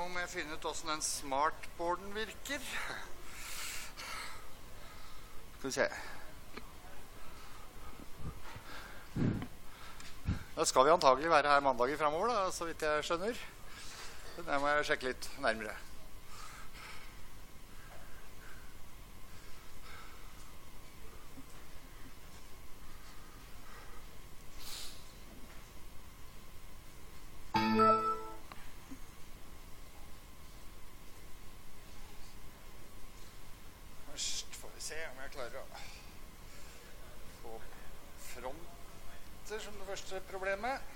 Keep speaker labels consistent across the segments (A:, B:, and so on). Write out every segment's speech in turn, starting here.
A: Nå må jeg finne ut hvordan den smartboarden virker. Skal vi se. Da skal vi antagelig være her mandager fremover, da, så vidt jeg skjønner. Det må jeg sjekke litt nærmere. Først får vi se om jeg klarer å få fronter som det første problemet.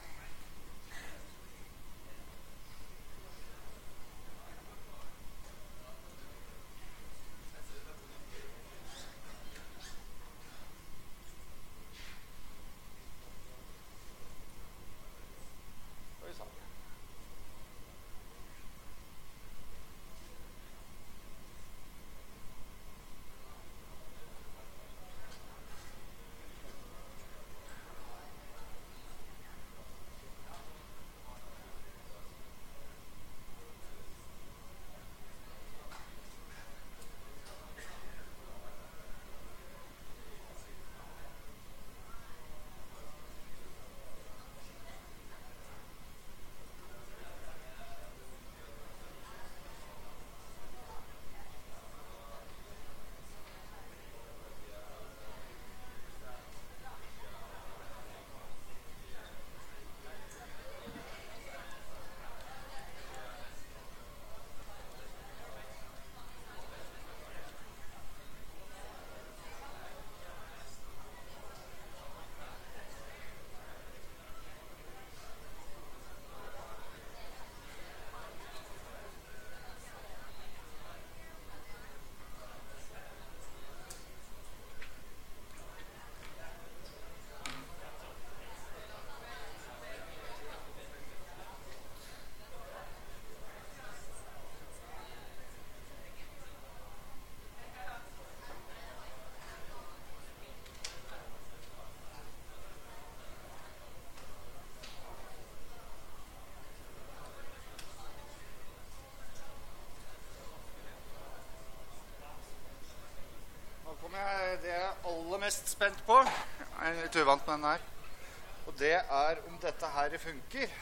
A: Det jeg er aller mest spent på, jeg er litt uvant med den her, og det er om dette her funker.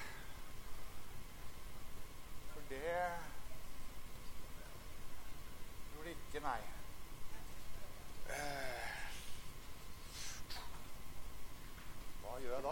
A: For det gjorde det ikke, nei. Hva gjør jeg da?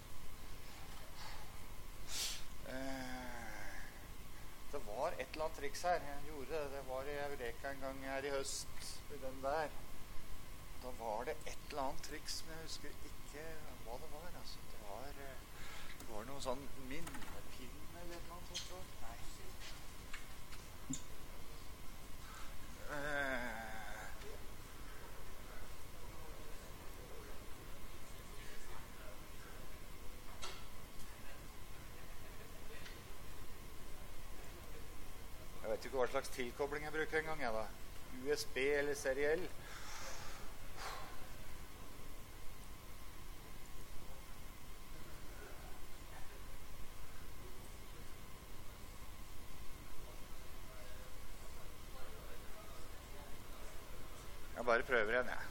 A: Det var et eller annet triks her. Jeg gjorde det. Det var i Eureka en gang her i høst, i den der. Da var det et eller annet triks, men jeg husker ikke hva det var. Altså, det var noe sånn minnepinn eller noe sånt. Nei. Jeg vet ikke hva slags tilkobling jeg bruker en gang, jeg da. USB eller seriell. Jeg bare prøver igjen, jeg.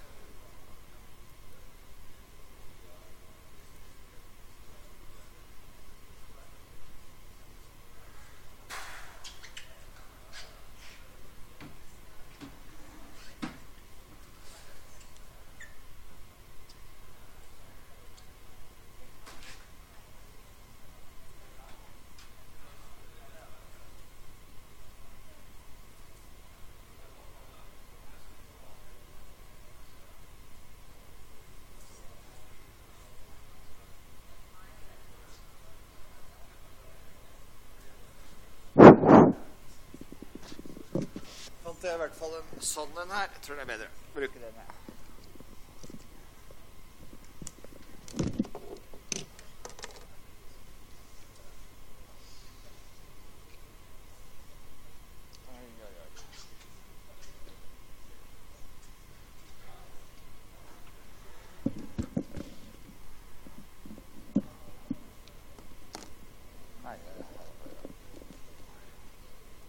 A: Det er i hvert fall en sånn den her. Jeg tror det er bedre å bruke den her. Nei,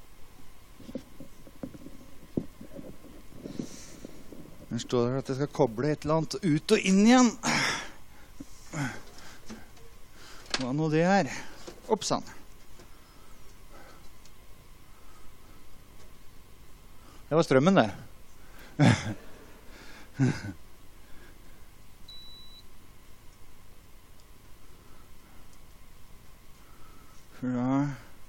A: Her står det at jeg skal koble et eller annet ut og inn igjen. Hva nå det er? Oppsann. Det var strømmen, det. Ja.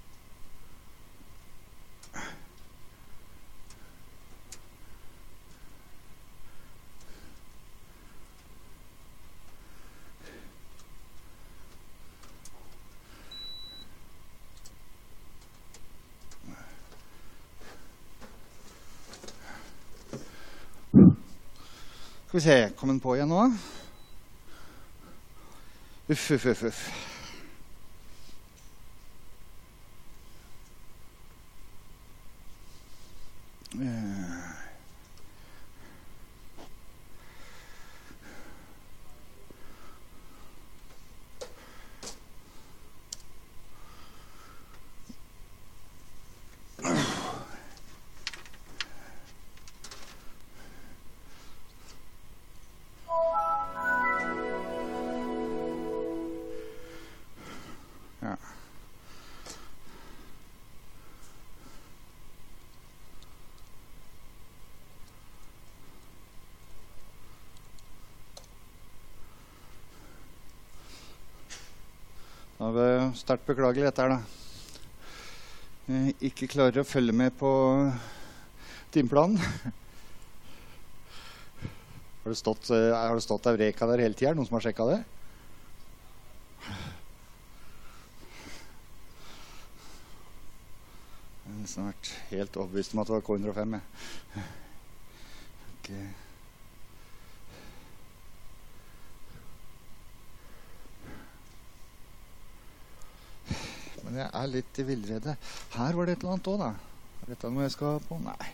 A: Skal vi se, kom den på igjen nå? Uff, uff, uff, uff. Det er sterkt beklagelig dette her da. Jeg ikke klarer å følge med på timeplanen. Har det stått Eureka der hele tiden? Noen som har sjekket det? Jeg har nesten vært helt overbevist om at det var K105. Okay. Men jeg er litt i villrede. Her var det et eller annet også da. Er dette noe jeg skal på? Nei.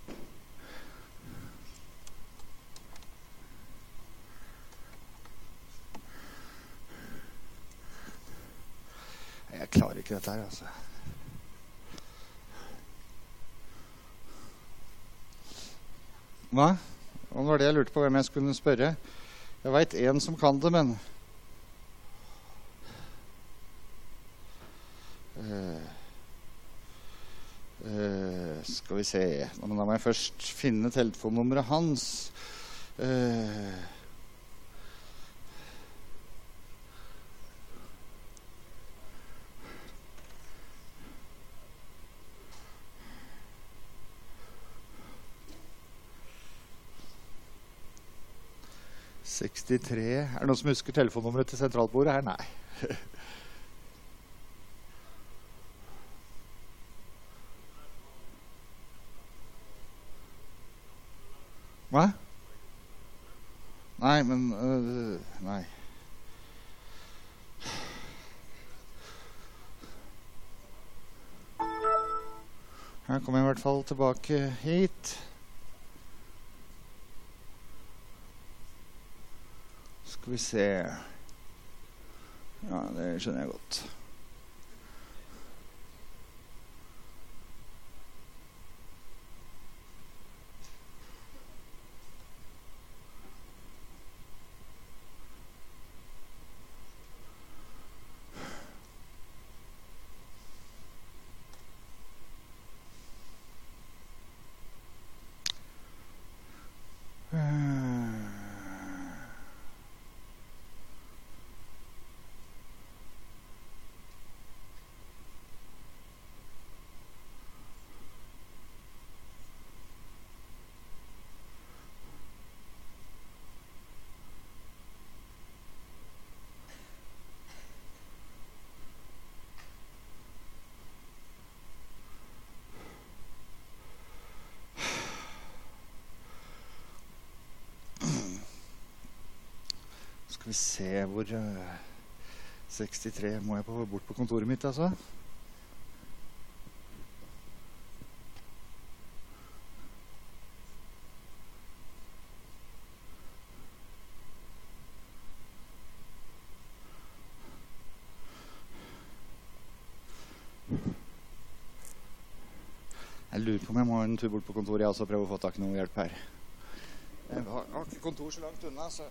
A: Jeg klarer ikke dette her, altså. Hva? Det var det jeg lurte på hvem jeg skulle spørre. Jeg vet en som kan det, men... skal vi se. Da må jeg først finne telefonnummeret hans. 63. Er det noen som husker telefonnummeret til sentralbordet her? Nei. Hva? Nei, men... nei. Her kommer jeg i hvert fall tilbake hit. Skal vi se. Ja, det skjønner jeg godt. Skal vi se hvor 63 må jeg bort på kontoret mitt, altså. Jeg lurer på om jeg må ha en tur bort på kontoret, jeg også prøve å få tak i noe hjelp her. Jeg har ikke kontor så langt unna, så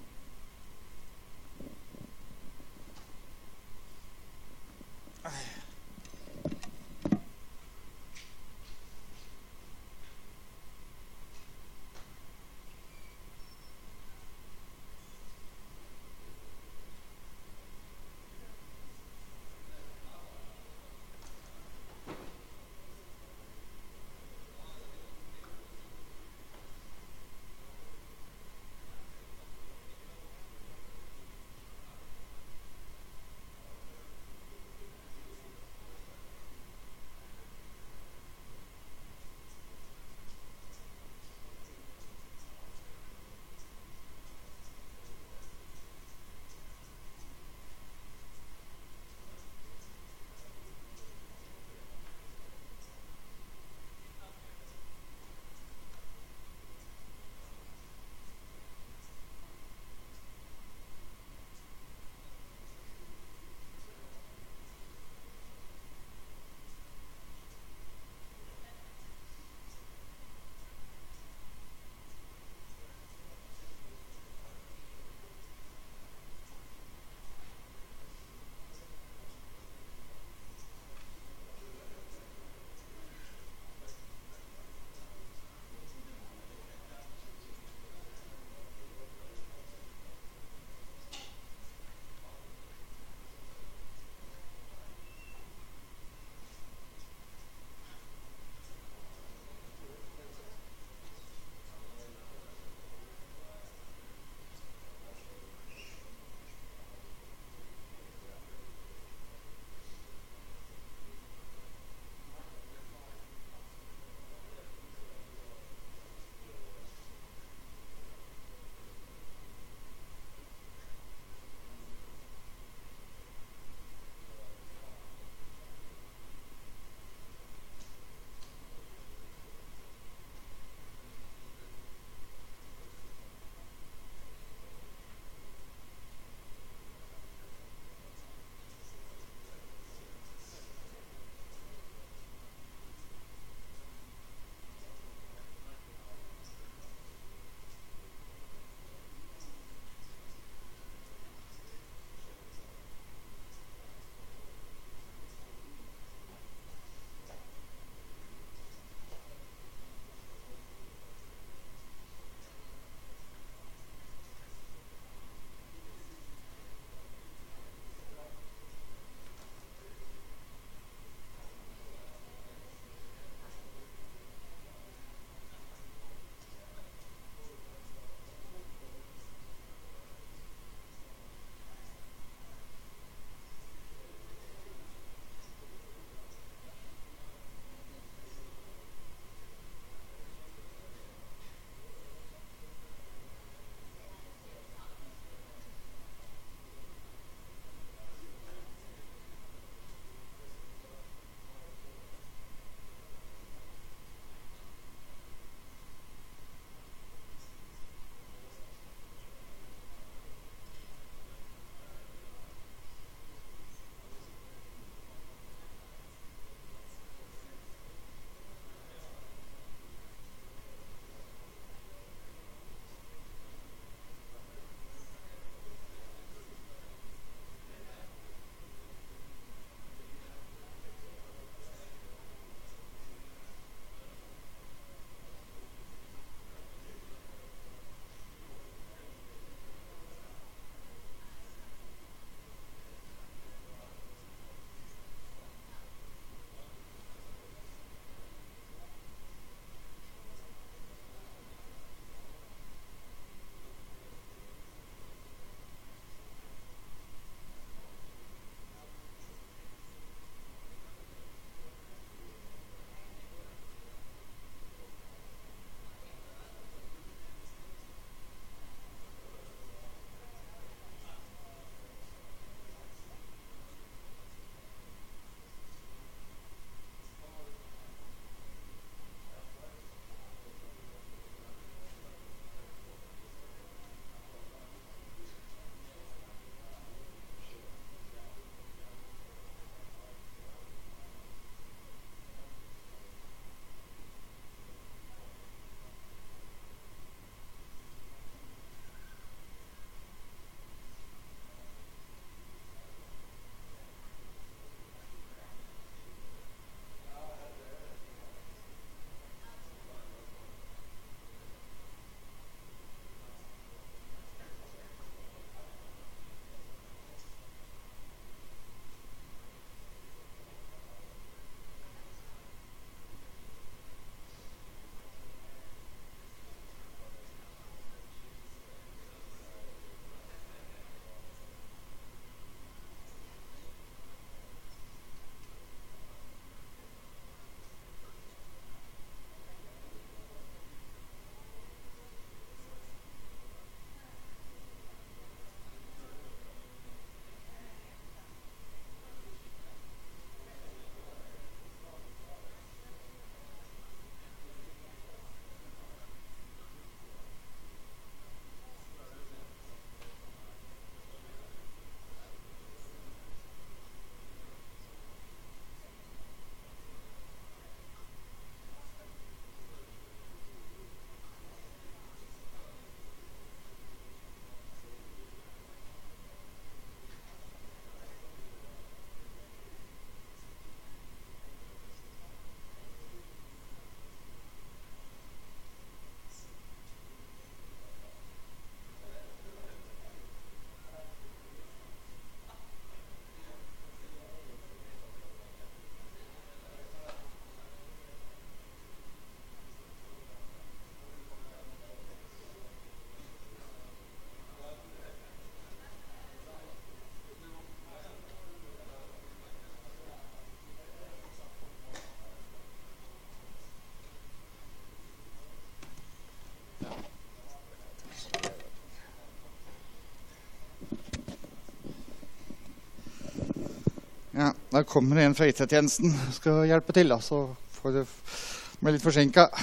A: da kommer det en fra IT-tjenesten som skal hjelpe til, da, så får det bli litt forsinket.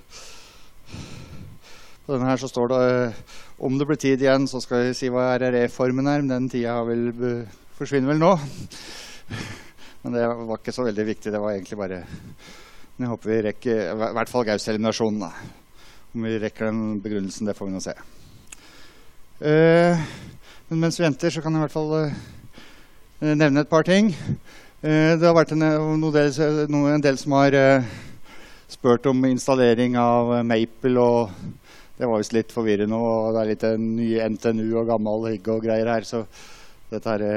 A: På denne her så står det, om det blir tid igjen, så skal jeg si hva RRE-formen men den tiden forsvinner vel nå. Men det var ikke så veldig viktig, det var egentlig bare, jeg håper vi rekker, i hvert fall Gauss-eliminasjonen da. Om vi rekker den begrunnelsen, det får vi nå se. Men mens vi venter, så kan jeg i hvert fall nevne et par ting. Det har vært en del som har spurt om installering av Maple, og det var vist litt forvirrende, og det litt en ny NTNU og gammel hygge og greier her, så dette her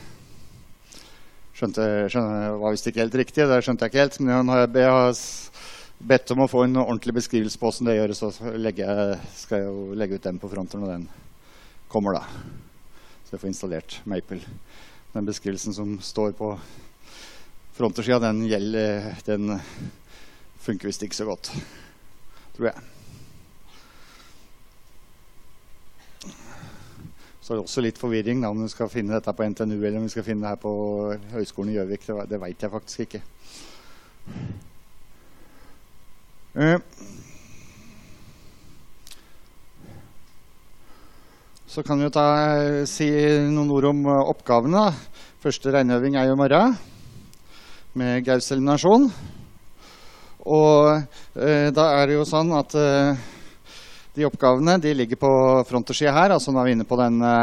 A: var visst ikke helt riktig, det skjønte jeg ikke helt, men jeg har bedt om å få en ordentlig beskrivelse på hvordan det gjøres, så skal jeg jo legge ut den på fronten når den kommer da. Så jeg får installert Maple. Den beskrivelsen som står på frontersiden, den funker visst ikke så godt, tror jeg. Så er det også litt forvirring da, om vi skal finne dette på NTNU eller om vi skal finne det her på Høgskolen i Gjøvik. Det vet jeg faktisk ikke. Så kan vi jo si noen ord om oppgavene. Første regneøving jo i morgen med Gauss-eliminasjon. Og da det jo sånn at de oppgavene de ligger på frontersiden her, altså nå vi inne på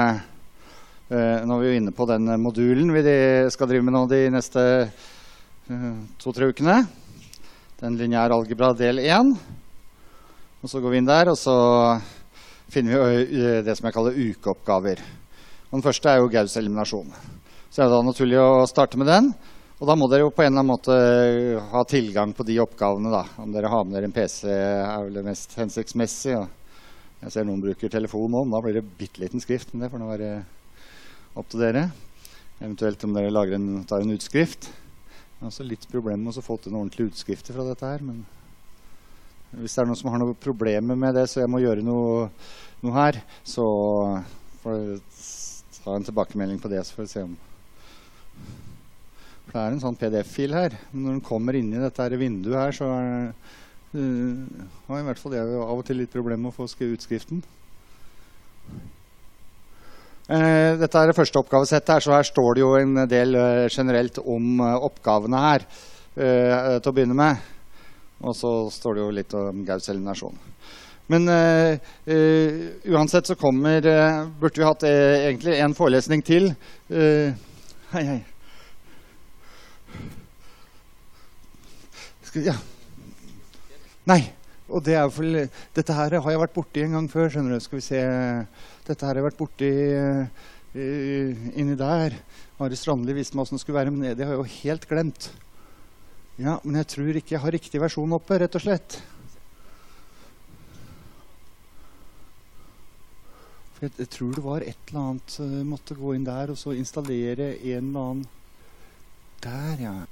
A: den modulen vi skal drive med nå de neste 2-3 ukene. Den lineær algebra del 1. Og så går vi inn der, og så finner vi det som jeg kaller ukeoppgaver. Og den første jo Gauss-eliminasjon. Så det da naturlig å starte med den. Og da må dere jo på en eller annen måte ha tilgang på de oppgavene da. Om dere har med dere en PC vel det mest hensiktsmessig. Jeg ser noen bruker telefon nå, da blir det bitteliten skrift, men det får nå være opp til dere. Eventuelt om dere tar en utskrift. Det også litt problem med å få til noen ordentlige utskrifter fra dette her, men hvis det noen som har noen problemer med det, så jeg må gjøre noe her, så får jeg ta en tilbakemelding på det, så får jeg se om for det en sånn PDF-fil her. Men når den kommer inn i dette her vinduet her, så har i hvert fall jeg av og til litt problemer med å få utskriften. Dette det første oppgavesettet her, så her står det jo en del generelt om oppgavene her til å begynne med. Og så står det jo litt om Gauss-eliminasjon. Men uansett så burde vi hatt egentlig en forelesning til. Hei. Ja. Nei, og det jo dette her har jeg vært borti en gang før, skjønner du. Skal vi se, dette her har jeg vært borti inni der. Are Strandli visste meg hvordan det skulle være, men det har jeg jo helt glemt. Ja, men jeg tror ikke jeg har riktig versjon oppe, rett og slett. For jeg tror det var et eller annet, måtte gå inn der og så installere en eller annen. Der, ja.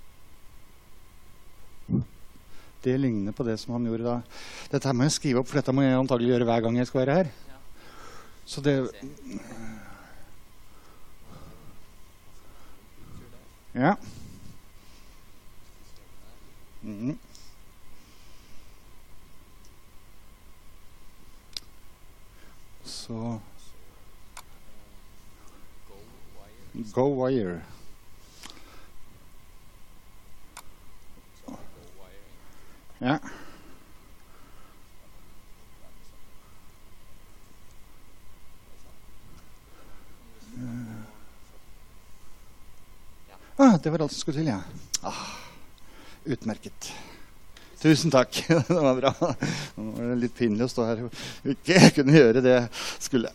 A: Det ligner på det som han gjorde da. Dette her må jeg skrive opp, for dette må jeg antagelig gjøre hver gang jeg skal være her. Så det... Ja. Så... Go wire. Ja. Det var alt som skulle til, ja. Utmerket. Tusen takk. Det var bra. Nå var det litt pinlig å stå her og ikke kunne gjøre det jeg skulle.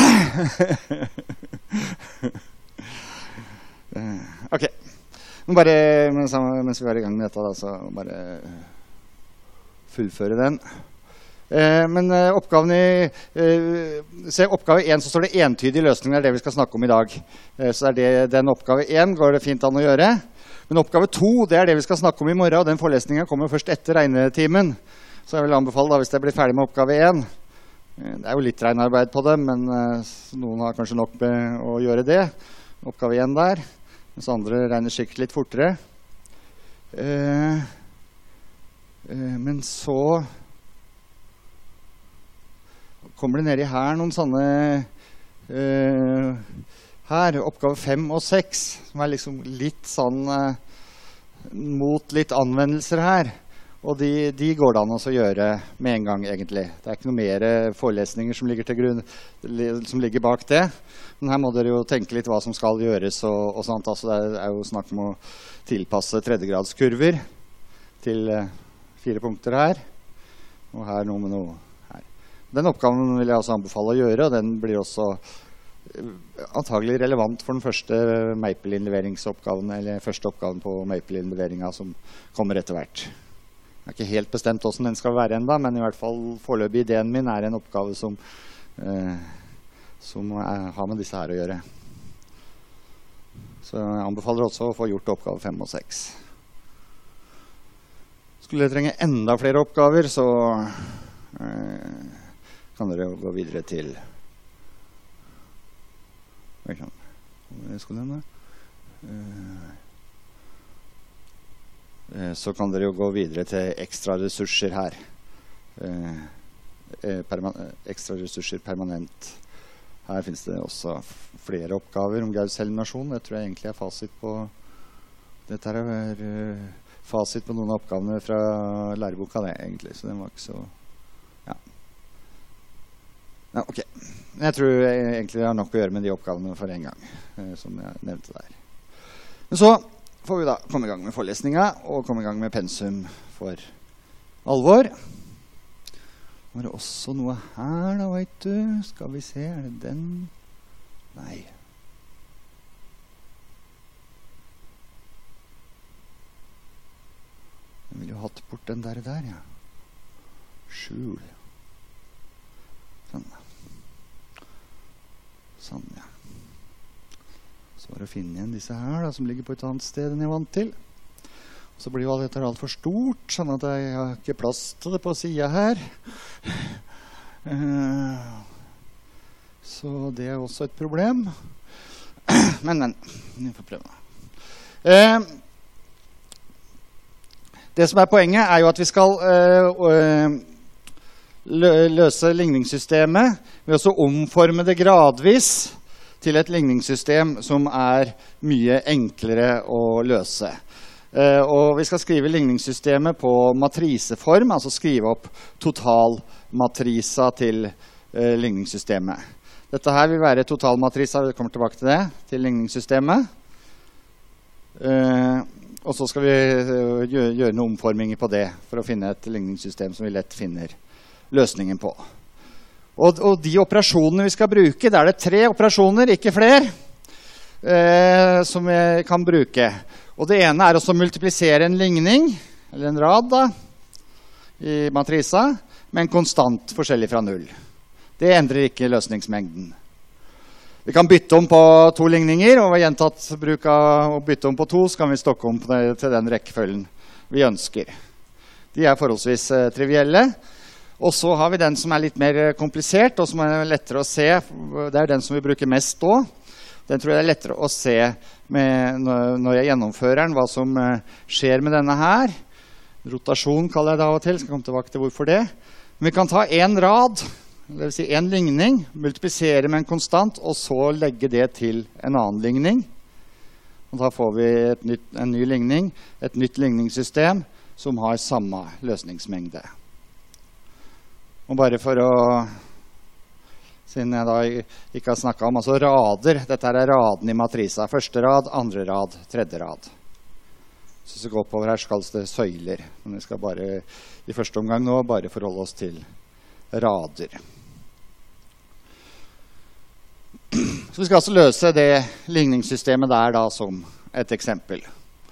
A: Ok. Bare, mens vi var i gang med dette, da, så bare fullføre den. Men oppgaven se oppgave 1, så står det entydige løsninger, det vi skal snakke om i dag. Så den oppgave 1 går det fint an å gjøre. Men oppgave 2, det det vi skal snakke om i morgen, og den forelesningen kommer først etter regnetimen. Så jeg vil anbefale da, hvis jeg blir ferdig med oppgave 1. Det jo litt regnearbeid på det, men noen har kanskje nok med å gjøre det. Oppgave 1 der. mens andre regner sikkert litt fortere. Men så kommer det ned i her noen sånne her, oppgave 5 og 6, som liksom litt sånn mot litt anvendelser her. Og de går det an å gjøre med en gang, egentlig. Det ikke noe mer forelesninger som ligger til grunn, som ligger bak det. Men her må dere jo tenke litt hva som skal gjøres og sånt. Altså, det jo snakk om å tilpasse tredjegradskurver til 4 punkter her. Og her noe med noe her. Den oppgaven vil jeg også anbefale å gjøre, og den blir også antagelig relevant for den første Maple-innleveringsoppgaven, eller første oppgaven på Maple-innleveringen som kommer etter hvert. Jeg ikke helt bestemt hvordan den skal være enda, men i hvert fall foreløpig ideen min en oppgave som har med disse her å gjøre. Så jeg anbefaler også å få gjort oppgave 5 og 6. Skulle dere trenge enda flere oppgaver, så kan dere gå videre til så kan dere jo gå videre til ekstra ressurser her. Ekstra ressurser permanent. Her finnes det også flere oppgaver om Gauss eliminasjon. Det tror jeg egentlig fasit på. Dette fasit på noen av oppgavene fra læreboka, det egentlig. Så den var ikke så... Ja, ok. Jeg tror egentlig det har nok å gjøre med de oppgavene for en gang, som jeg nevnte der. Men så får vi da komme i gang med forelesningen, og komme i gang med pensum for alvor. Var det også noe her da, vet du? Skal vi se, det den? Nei. Jeg ville jo hatt bort den der, ja. Skjul. Sånn, ja. Så var det å finne igjen disse her da, som ligger på et annet sted enn jeg vant til. Og så blir jo dette alt for stort, sånn at jeg har ikke plass til det på siden her. Så det også et problem. Men, vi får prøve. Det som poenget jo at vi skal løse ligningssystemet ved å omforme det gradvis til et ligningssystem som mye enklere å løse. Og vi skal skrive ligningssystemet på matriseform, altså skrive opp totalmatrisa til ligningssystemet. Dette her vil være totalmatrisa, vi kommer tilbake til det, til ligningssystemet. Og så skal vi gjøre noen omforminger på det for å finne et ligningssystem som vi lett finner løsningen på. Og de operasjonene vi skal bruke, det det 3 operasjoner, ikke flere, som vi kan bruke. Og det ene å multiplisere en ligning, eller en rad da, i matrisa, med en konstant forskjellig fra 0. Det endrer ikke løsningsmengden. Vi kan bytte om på 2 ligninger, og ved gjentatt bruk av å bytte om på 2, så kan vi stokke om til den rekkefølgen vi ønsker. De forholdsvis trivielle. Og så har vi den som litt mer komplisert, og som lettere å se. Det den som vi bruker mest da. Den tror jeg lettere å se når jeg gjennomfører den, hva som skjer med denne her. Rotasjon kaller jeg det av og til, skal komme tilbake til hvorfor det. Men vi kan ta en rad, det vil si en ligning, multiplisere med en konstant, og så legge det til en annen ligning. Og da får vi en ny ligning, et nytt ligningssystem som har samme løsningsmengde. Og bare for å, siden jeg da ikke har snakket om, altså rader, dette raden i matrisa. Første rad, andre rad, tredje rad. Så hvis vi går oppover her, så kalles det søyler. Men vi skal bare, i første omgang nå, bare forholde oss til rader. Så vi skal altså løse det ligningssystemet der da som et eksempel.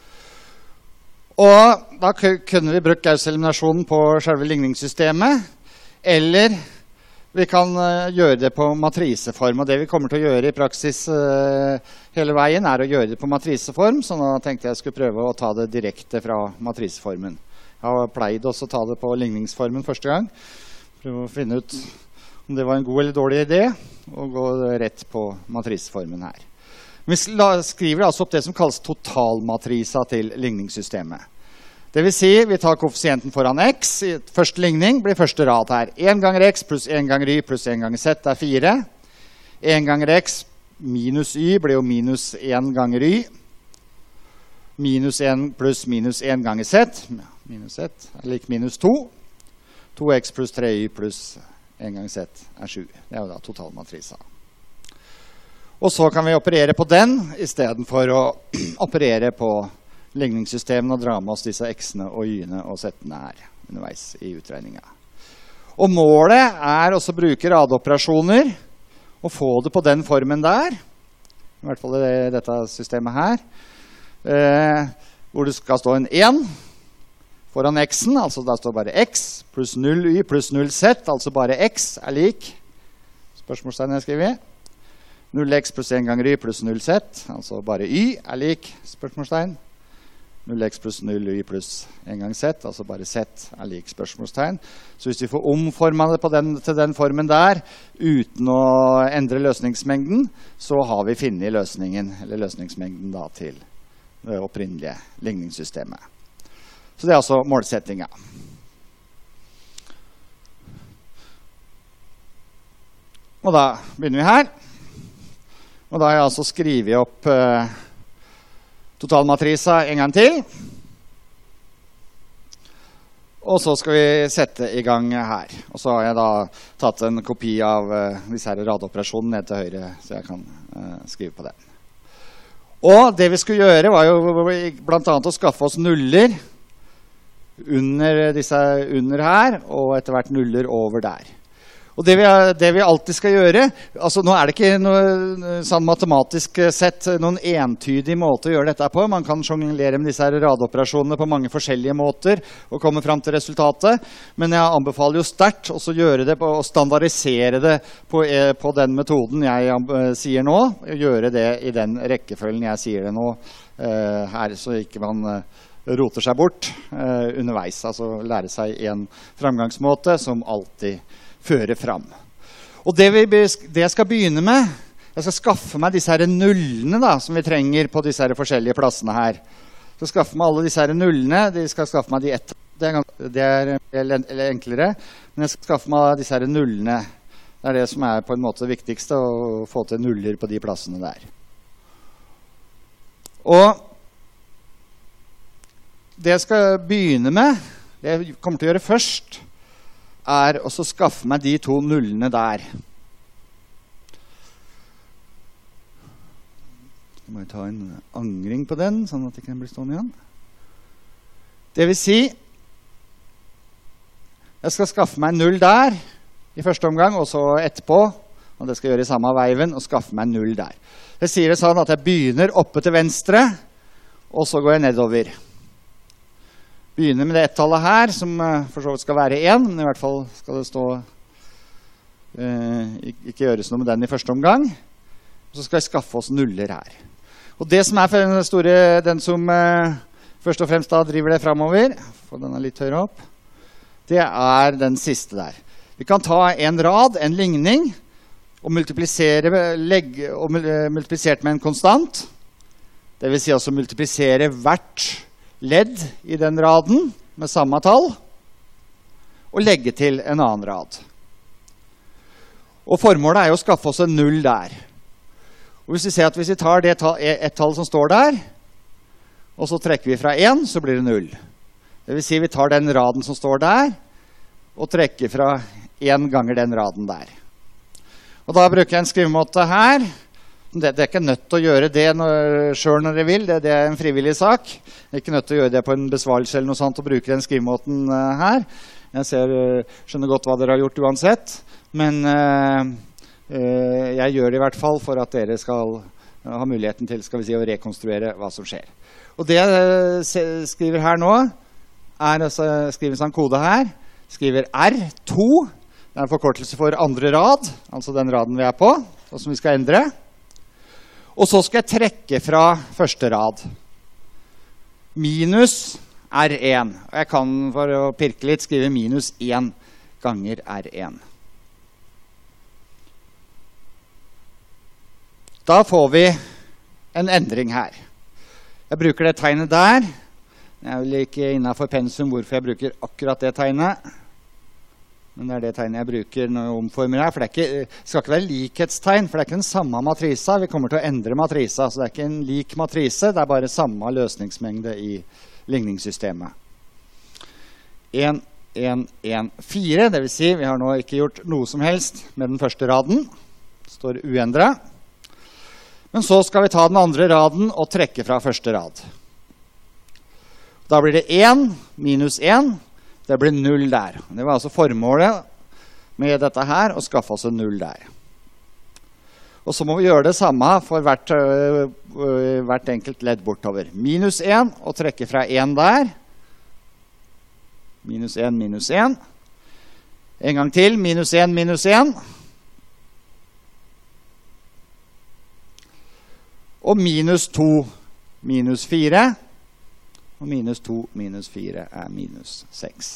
A: Og da kunne vi brukt Gauss-eliminasjonen på selve ligningssystemet, eller vi kan gjøre det på matriseform, og det vi kommer til å gjøre i praksis hele veien å gjøre det på matriseform, så nå tenkte jeg skulle prøve å ta det direkte fra matriseformen. Jeg har pleid også å ta det på ligningsformen første gang, prøve å finne ut om det var en god eller dårlig idé, og gå rett på matriseformen her. Vi skriver altså opp det som kalles totalmatrisa til ligningssystemet. Det vil si, vi tar koeffisienten foran x. Første ligning blir første rad her. 1 ganger x pluss 1 ganger y pluss 1 ganger z er 4. 1 ganger x minus y blir jo minus 1 ganger y. Minus 1 pluss minus 1 ganger z. Minus z er lik minus 2. 2x pluss 3y pluss 1 ganger z er 7. Det er jo da totalmatrisa. Og så kan vi operere på den, I stedet for å operere på ligningssystemet og dra med oss disse x-ene og y-ene og z-ene her underveis I utregningen. Og målet også å bruke radoperasjoner og få det på den formen der, I hvert fall I dette systemet her, hvor det skal stå en 1 foran x-en, altså da står bare x pluss 0y pluss 0z, altså bare x lik, spørsmålstegn jeg skriver, 0x pluss 1 ganger y pluss 0z, altså bare y lik, spørsmålstegn, 0x pluss 0y pluss 1 gang z, altså bare z lik spørsmålstegn. Så hvis vi får omformet det til den formen der, uten å endre løsningsmengden, så har vi funnet løsningen, eller løsningsmengden da til det opprinnelige ligningssystemet. Så det altså målsettingen. Og da begynner vi her. Og da har jeg altså skrivet opp totalmatrisa en gang til. Og så skal vi sette I gang her. Og så har jeg da tatt en kopi av disse her radoperasjonene ned til høyre, så jeg kan skrive på den. Og det vi skulle gjøre var jo blant annet å skaffe oss nuller under disse under her, og etter hvert nuller over der. Og det vi alltid skal gjøre, altså nå det ikke noe sånn matematisk sett noen entydig måte å gjøre dette på. Man kan jonglere med disse her radoperasjonene på mange forskjellige måter og komme frem til resultatet. Men jeg anbefaler jo sterkt også å gjøre det på, å standardisere det på den metoden jeg sier nå. Gjøre det I den rekkefølgen jeg sier det nå her, så ikke man roter seg bort underveis. Altså lære seg en framgangsmåte som alltid føre fram. Og det jeg skal begynne med, jeg skal skaffe meg disse her nullene da, som vi trenger på disse her forskjellige plassene her. Så skaffe meg alle disse her nullene, de skal skaffe meg de ett. Det enklere, men jeg skal skaffe meg disse her nullene. Det det som på en måte det viktigste, å få til nuller på de plassene der. Og det jeg skal begynne med, det jeg kommer til å gjøre først, å så skaffe meg de to nullene der. Så må jeg ta en angring på den, sånn at det ikke blir stående igjen. Det vil si, jeg skal skaffe meg en null der I første omgang, og så etterpå, og det skal jeg gjøre I samme veiven, og skaffe meg en null der. Jeg sier det sånn at jeg begynner oppe til venstre, og så går jeg nedover. Begynner med det ett-tallet her, som for så vidt skal være 1, men I hvert fall skal det stå, ikke gjøres noe med den I første omgang. Så skal jeg skaffe oss nuller her. Og det som for den store, den som først og fremst da driver det fremover, få denne litt høyere opp, det den siste der. Vi kan ta en rad, en ligning, og multiplisert med en konstant. Det vil si altså multiplisere hvert ledd I den raden med samme tall og legge til en annen rad. Og formålet jo å skaffe oss en null der. Og hvis vi tar et tall som står der, og så trekker vi fra 1, så blir det 0. Det vil si vi tar den raden som står der, og trekker fra 1 ganger den raden der. Og da bruker jeg en skrivemåte her. Det ikke nødt til å gjøre det selv når dere vil, det en frivillig sak. Det ikke nødt til å gjøre det på en besvarelse eller noe sånt og bruke den skrivemåten her. Jeg skjønner godt hva dere har gjort uansett, men jeg gjør det I hvert fall for at dere skal ha muligheten til, skal vi si, å rekonstruere hva som skjer. Og det jeg skriver her nå, skriver en sånn kode her, skriver R2, det en forkortelse for andre rad, altså den raden vi på, og som vi skal endre. Og så skal jeg trekke fra første rad. Minus R1. Og jeg kan, for å pirke litt, skrive minus 1 ganger R1. Da får vi en endring her. Jeg bruker det tegnet der. Jeg er vel ikke innenfor pensum hvorfor jeg bruker akkurat det tegnet. Men det er det tegnet jeg bruker når jeg omformer her. For det skal ikke være likhetstegn, for det er ikke den samme matrisa. Vi kommer til å endre matrisa, så det er ikke en lik matrise. Det er bare samme løsningsmengde i ligningssystemet. 1, 1, 1, 4. Det vil si, vi har nå ikke gjort noe som helst med den første raden. Det står uendret. Men så skal vi ta den andre raden og trekke fra første rad. Da blir det 1 minus 1. Det blir 0 der. Det var altså formålet med dette her, å skaffe oss en 0 der. Og så må vi gjøre det samme for hvert enkelt ledd bortover. Minus 1 og trekke fra 1 der. Minus 1, minus 1. En gang til, minus 1, minus 1. Og minus 2, minus 4. Og minus 2, minus 4 er minus 6.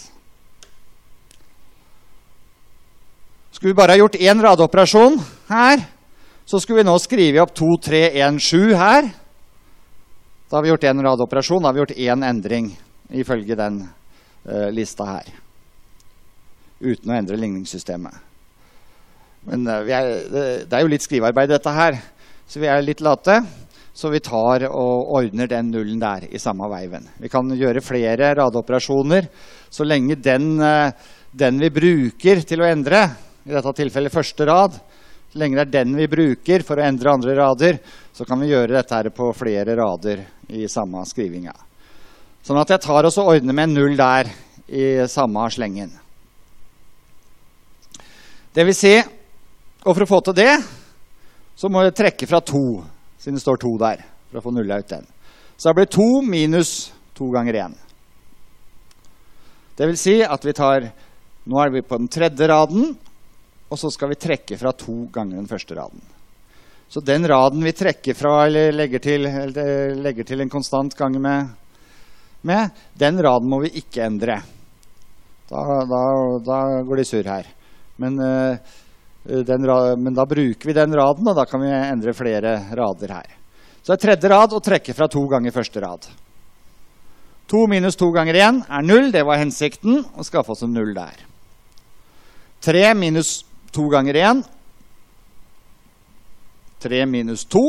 A: Skulle vi bare ha gjort en radoperasjon her, så skulle vi nå skrive opp 2, 3, 1, 7 her. Da har vi gjort en radoperasjon, da har vi gjort en endring ifølge den lista her. Uten å endre ligningssystemet. Men det er jo litt skrivearbeid dette her, så vi er litt late. Så vi tar og ordner den nullen der i samme veiven. Vi kan gjøre flere radoperasjoner, så lenge den vi bruker til å endre, i dette tilfellet første rad, så lenge det er den vi bruker for å endre andre rader, så kan vi gjøre dette her på flere rader i samme skrivinga. Sånn at jeg tar og ordner med en null der i samme slengen. Det vil si, og for å få til det, så må jeg trekke fra 2, siden det står 2 der, for å få nullet ut den. Så det blir 2 minus 2 ganger 1. Det vil si at vi tar, nå er vi på den tredje raden, og så skal vi trekke fra 2 ganger den første raden. Så den raden vi trekker fra, eller legger til en konstant gang med, den raden må vi ikke endre. Da går det surr her. Men da bruker vi den raden, og da kan vi endre flere rader her. Så det er tredje rad å trekke fra 2 ganger første rad. 2 minus 2 ganger 1 er 0, det var hensikten, og skaffe oss en 0 der. 3 minus 2 ganger 1, 3 minus 2.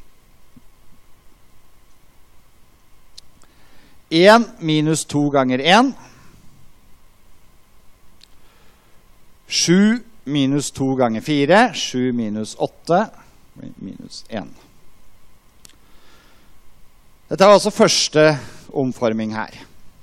A: 1 minus 2 ganger 1, 7 minus 2 ganger 4, 7 minus 8, minus 1. Dette er altså første omforming her.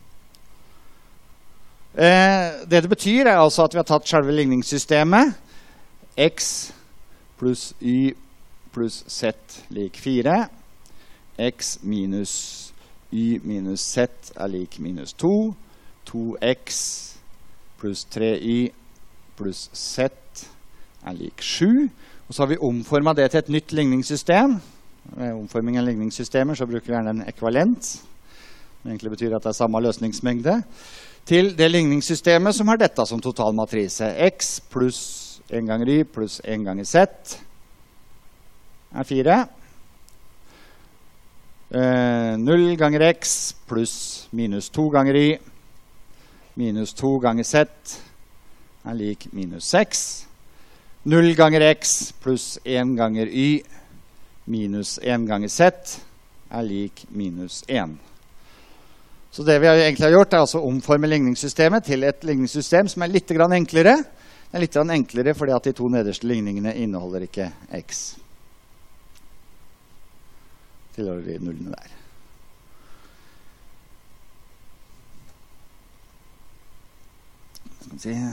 A: Det betyr er altså at vi har tatt selve ligningssystemet. X pluss y pluss z lik 4. X minus y minus z er lik minus 2. 2x pluss 3y pluss z er lik 7. Og så har vi omformet det til et nytt ligningssystem. Ved omforming av ligningssystemer så bruker vi gjerne en ekvivalent. Det egentlig betyr at det er samme løsningsmengde. Til det ligningssystemet som har dette som totalmatrise. X pluss 1 ganger y pluss 1 ganger z er 4. 0 ganger x pluss minus 2 ganger y minus 2 ganger z er lik minus 6. 0 ganger x pluss 1 ganger y minus 1 ganger z er lik minus 1. Så det vi egentlig har gjort er altså å omforme ligningssystemet til et ligningssystem som er litt grann enklere. Det er litt grann enklere fordi at de 2 nederste ligningene inneholder ikke x. Tilholder de nullene der. Skal vi se.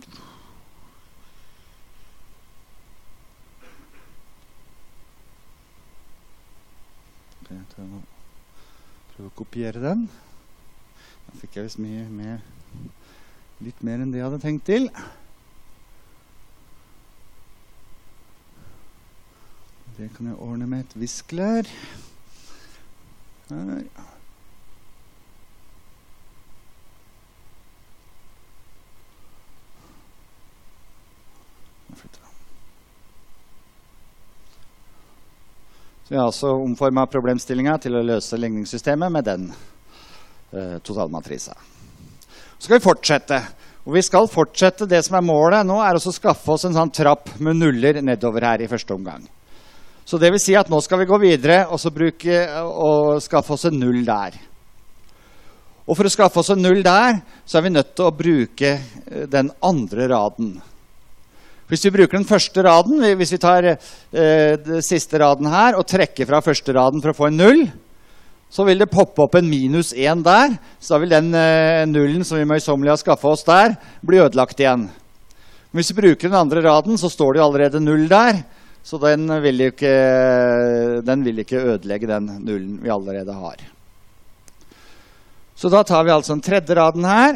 A: Jeg prøver å kopiere den. Da fikk jeg litt mer enn det jeg hadde tenkt til. Det kan jeg ordne med et viskelær. Her. Så vi har altså omformet problemstillingen til å løse ligningssystemet med den totalmatrisa. Så skal vi fortsette. Og vi skal fortsette. Det som målet nå å skaffe oss en sånn trapp med nuller nedover her i første omgang. Så det vil si at nå skal vi gå videre og skaffe oss en null der. Og for å skaffe oss en null der, så vi nødt til å bruke den andre raden. Hvis vi bruker den første raden, hvis vi tar den siste raden her og trekker fra første raden for å få en null, så vil det poppe opp en minus 1 der, så da vil den nullen som vi møysommelig har skaffet oss der, bli ødelagt igjen. Men hvis vi bruker den andre raden, så står det jo allerede null der, så den vil ikke ødelegge den nullen vi allerede har. Så da tar vi altså den tredje raden her.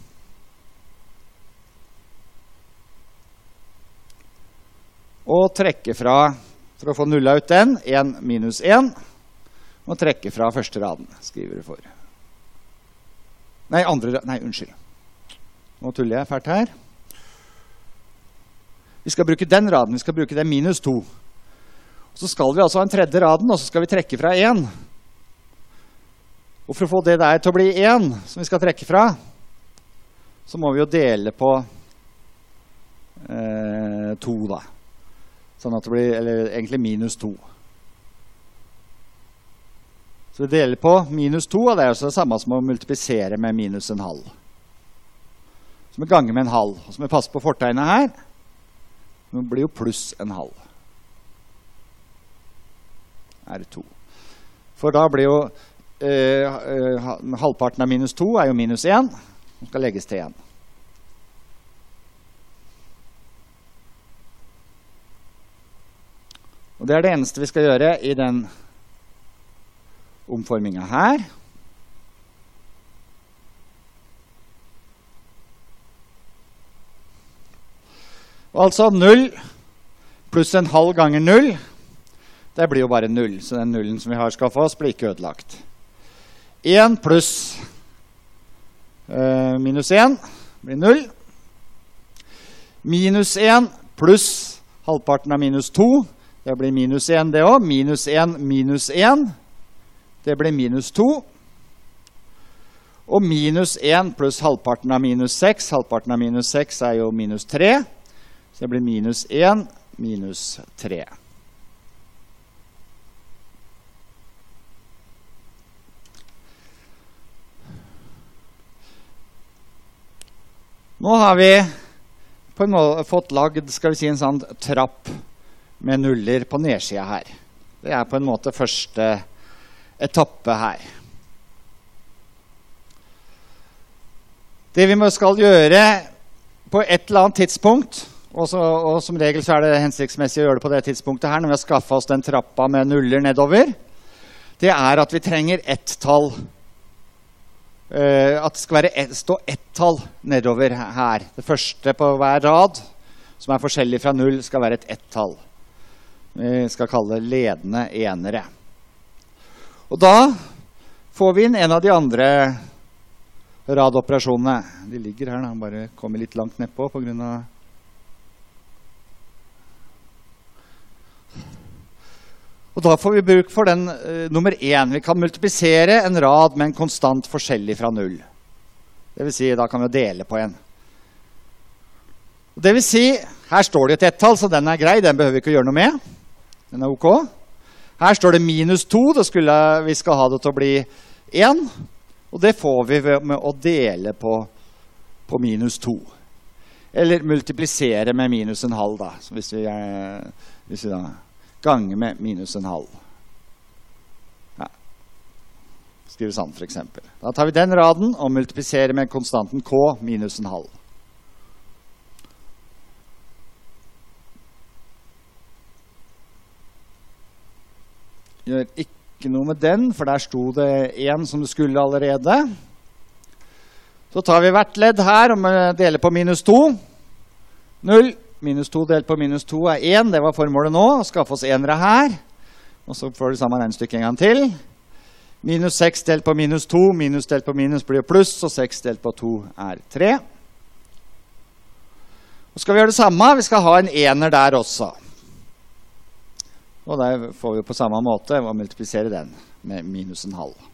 A: Og trekker fra, for å få nullet ut den, 1 minus 1. Og trekker fra første raden, skriver vi for. Nei, unnskyld. Nå tuller jeg fælt her. Vi skal bruke den raden, vi skal bruke den minus 2. Så skal vi altså ha en tredje raden, og så skal vi trekke fra 1. Og for å få det der til å bli 1, som vi skal trekke fra, så må vi jo dele på 2 da. Sånn at det blir, eller egentlig minus 2. Så vi deler på minus 2, og det også det samme som å multiplisere med minus en halv. Så vi ganger med en halv. Og så må vi passe på fortegnet her. Det blir jo pluss en halv. Er det 2. For da blir jo halvparten av minus 2 jo minus 1, som skal legges til 1. Og det det eneste vi skal gjøre i den omformingen her. Og altså 0 pluss en halv ganger 0, det blir jo bare 0, så den nullen som vi har skaffet oss blir ikke ødelagt. 1 pluss minus 1 blir 0. Minus 1 pluss halvparten av minus 2, det blir minus 1 det også. Minus 1 minus 1, det blir minus 2. Og minus 1 pluss halvparten av minus 6, halvparten av minus 6 jo minus 3, så det blir minus 1 minus 3. Nå har vi på en måte fått lagd, skal vi si, en sånn trapp med nuller på nedsiden her. Det på en måte første etappe her. Det vi skal gjøre på et eller annet tidspunkt, og som regel så det hensiktsmessig å gjøre det på det tidspunktet her, når vi har skaffet oss den trappa med nuller nedover, det at vi trenger ett tall. At det skal stå ett tall nedover her. Det første på hver rad, som forskjellig fra 0, skal være et ett-tall. Vi skal kalle det ledende enere. Og da får vi inn en av de andre radoperasjonene. De ligger her, da. Bare kommer litt langt nedpå på grunn av... Og da får vi bruk for den nummer 1. Vi kan multiplisere en rad med en konstant forskjellig fra 0. Det vil si, da kan vi dele på en. Det vil si, her står det et ett-tall, så den grei, den behøver vi ikke gjøre noe med. Den ok. Her står det minus 2, vi skal ha det til å bli 1. Og det får vi med å dele på minus 2. Eller multiplisere med minus en halv, da. Så hvis vi da ganger med minus en halv. Ja. Skriver sånn for eksempel. Da tar vi den raden og multipliserer med konstanten k minus en halv. Gjør ikke noe med den, for der sto det 1 som det skulle allerede. Så tar vi hvert ledd her og deler på minus 2. 0. Minus 2 delt på minus 2 1. Det var formålet nå. Skaffe oss enere her. Og så får vi sammen regnestykket en gang til. Minus 6 delt på minus 2. Minus delt på minus blir pluss, og 6 delt på 2 3. Og skal vi gjøre det samme? Vi skal ha en ener der også. Og der får vi på samme måte å multiplisere den med minus en halv.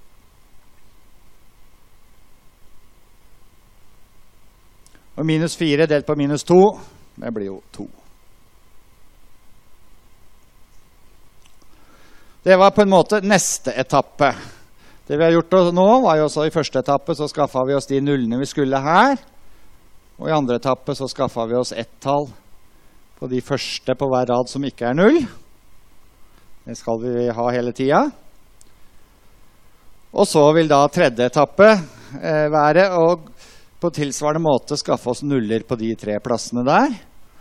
A: Og minus 4 delt på minus 2, det blir jo 2. Det var på en måte neste etappe. Det vi har gjort nå var jo også i første etappe, så skaffet vi oss de nullene vi skulle her. Og i andre etappe så skaffet vi oss ett tall på de første på hver rad som ikke er 0. Det skal vi ha hele tiden. Og så vil da tredje etappe være å på tilsvarende måte skaffe oss nuller på de 3 plassene der.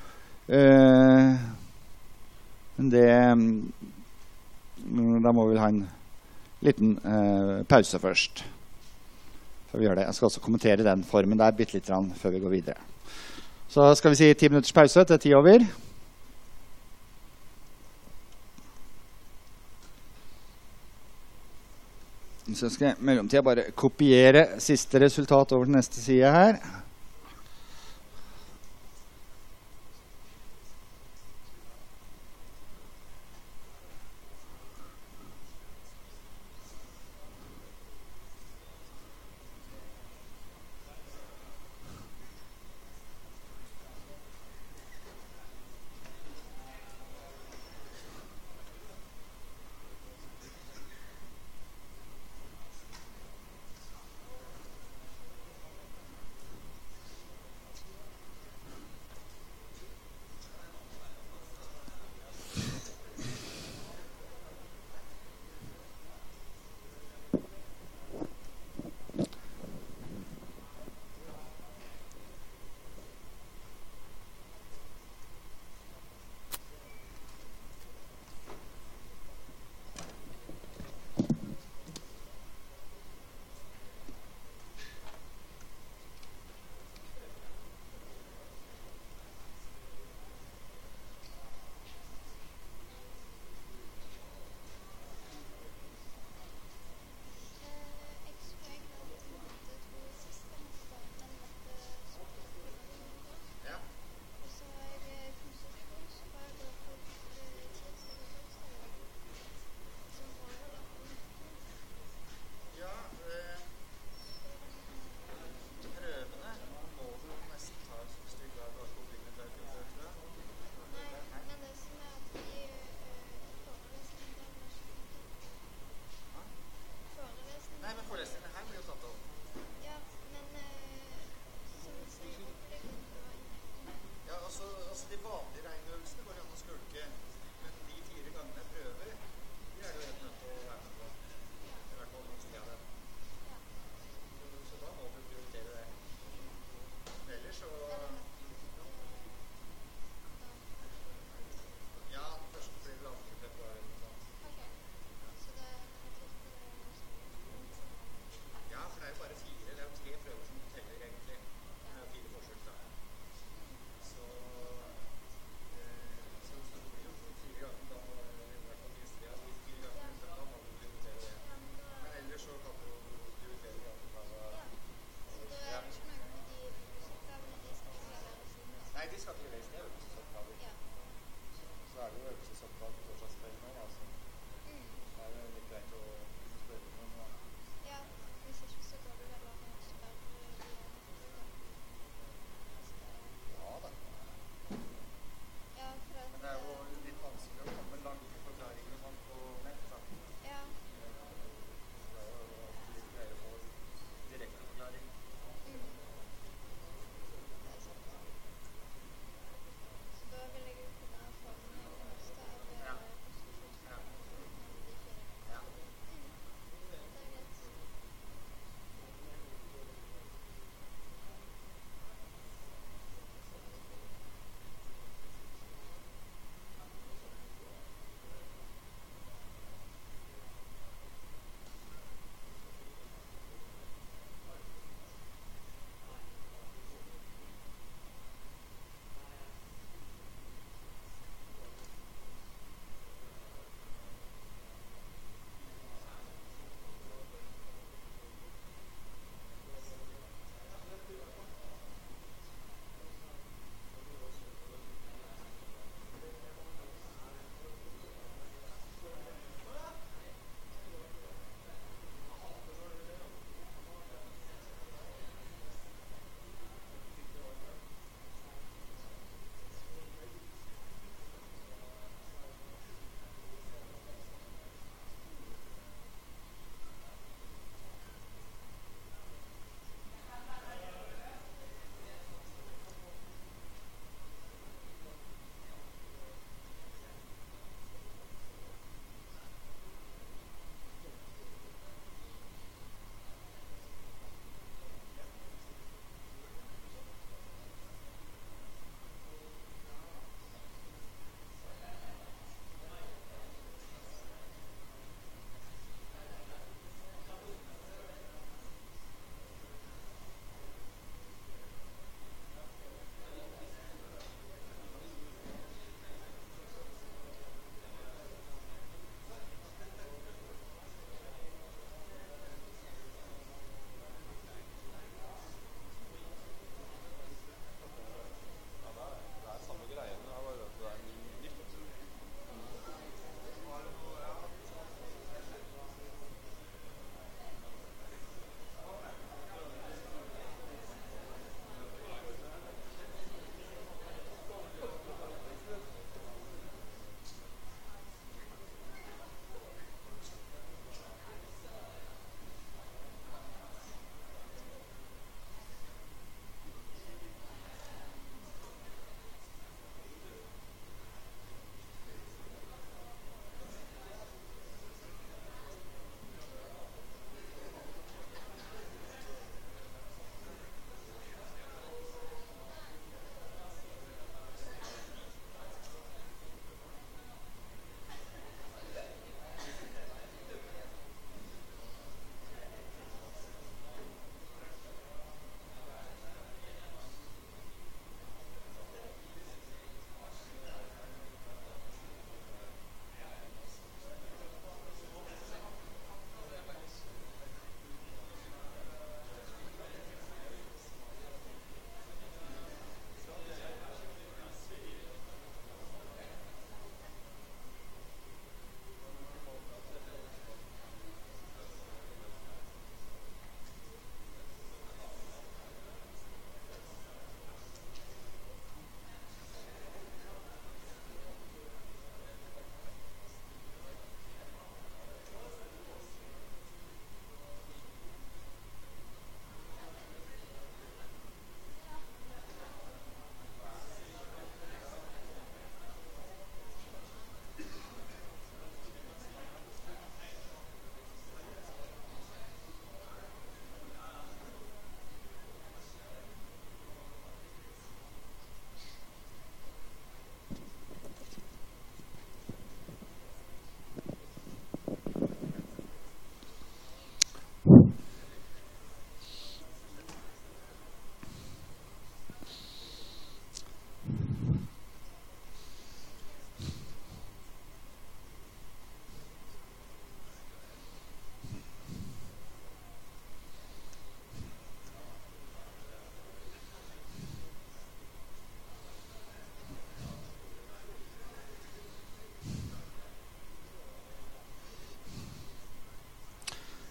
A: Da må vi ha en liten pause først. Så vi gjør det. Jeg skal også kommentere den formen der bitte litt før vi går videre. Så skal vi si 10 minutters pause til 10 over. Så skal jeg i mellomtiden bare kopiere siste resultat over til neste side her.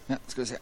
A: Ja, skal vi se.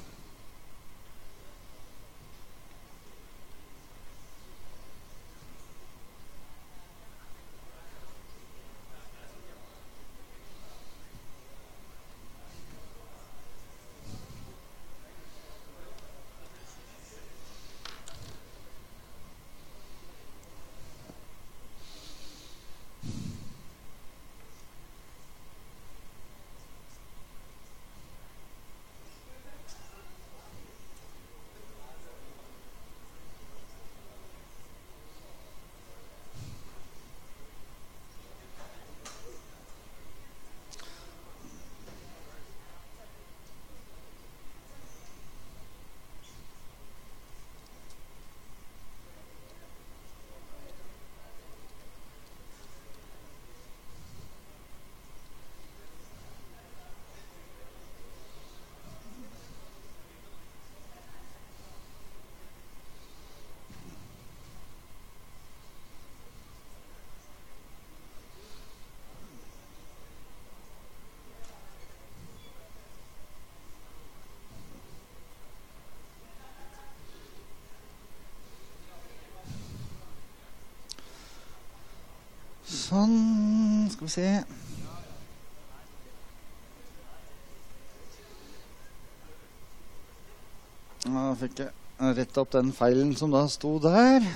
A: Sånn, skal vi se. Da fikk jeg rette opp den feilen som da stod der.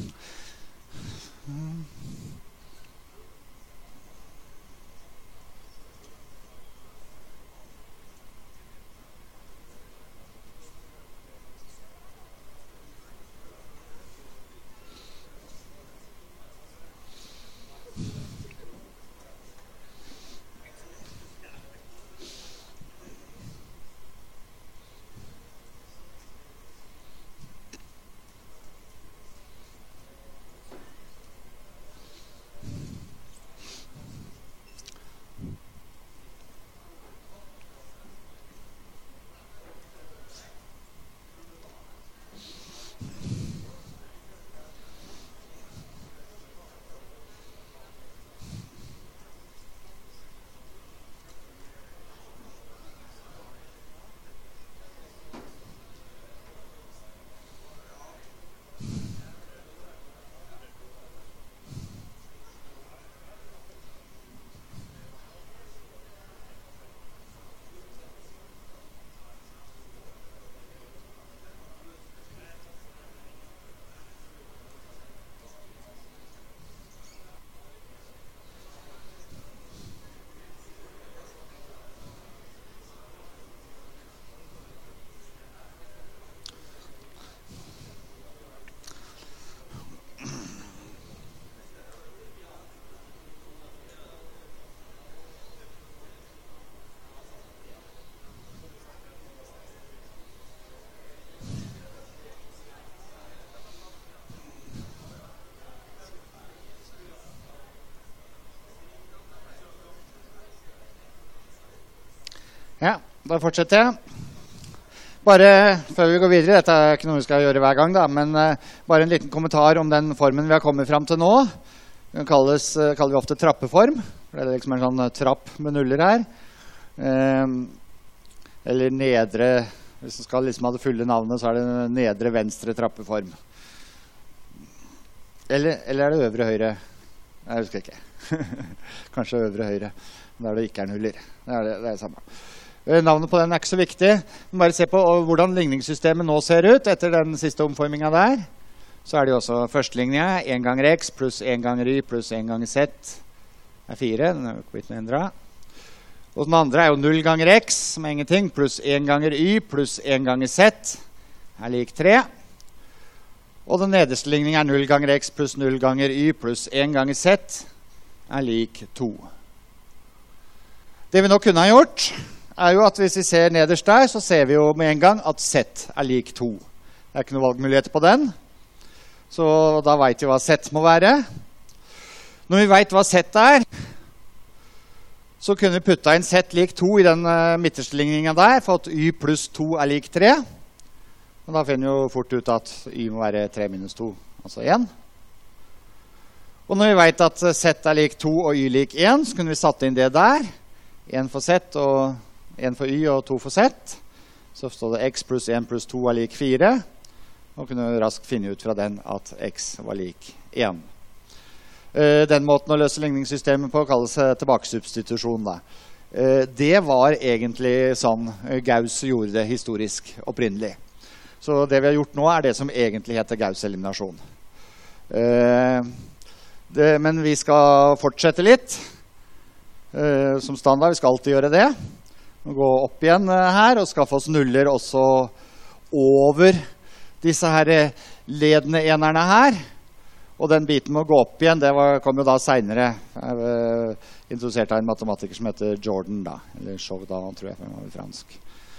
A: Ja, da fortsetter jeg. Bare før vi går videre, dette er ikke noe vi skal gjøre hver gang da, men bare en liten kommentar om den formen vi har kommet frem til nå. Den kaller vi ofte trappeform, for det er liksom en sånn trapp med nuller her. Eller nedre, hvis du skal liksom ha det fulle navnet, så er det nedre venstre trappeform. Eller er det øvre høyre? Jeg husker ikke. Kanskje øvre høyre, der det ikke er nuller. Det er det samme. Navnet på den er ikke så viktig. Bare se på hvordan ligningssystemet nå ser ut etter den siste omformingen der. Så er det jo også førsteligningen 1 ganger x pluss 1 ganger y pluss 1 ganger z er 4. Den er jo ikke blitt noe endret. Og den andre er jo 0 ganger x, som er ingenting, pluss 1 ganger y pluss 1 ganger z er lik 3. Og den nederste ligningen er 0 ganger x pluss 0 ganger y pluss 1 ganger z er lik 2. Det vi nå kunne ha gjort er jo at hvis vi ser nederst der, så ser vi jo med en gang at z er lik 2. Det er ikke noen valgmuligheter på den. Så da vet vi hva z må være. Når vi vet hva z er, så kunne vi putte inn z lik 2 i den midterste ligningen der, for at y pluss 2 er lik 3. Og da finner vi jo fort ut at y må være 3 minus 2, altså 1. Og når vi vet at z er lik 2 og y lik 1, så kunne vi satt inn det der. 1 for z og 1 for y og 2 for z. Så stod det x pluss 1 pluss 2 er lik 4, og kunne raskt finne ut fra den at x var lik 1. Den måten å løse ligningssystemet på kalles tilbakesubstitusjon. Det var egentlig sånn Gauss gjorde det historisk opprinnelig. Så det vi har gjort nå er det som egentlig heter Gauss-eliminasjon. Men vi skal fortsette litt som standard. Vi skal alltid gjøre det. Gå opp igjen her og skaffe oss nuller også over disse her ledende enerne her. Og den biten med å gå opp igjen, det kom jo da senere introdusert av en matematiker som heter Jordan da, eller Chaudan, tror jeg, for han var fransk.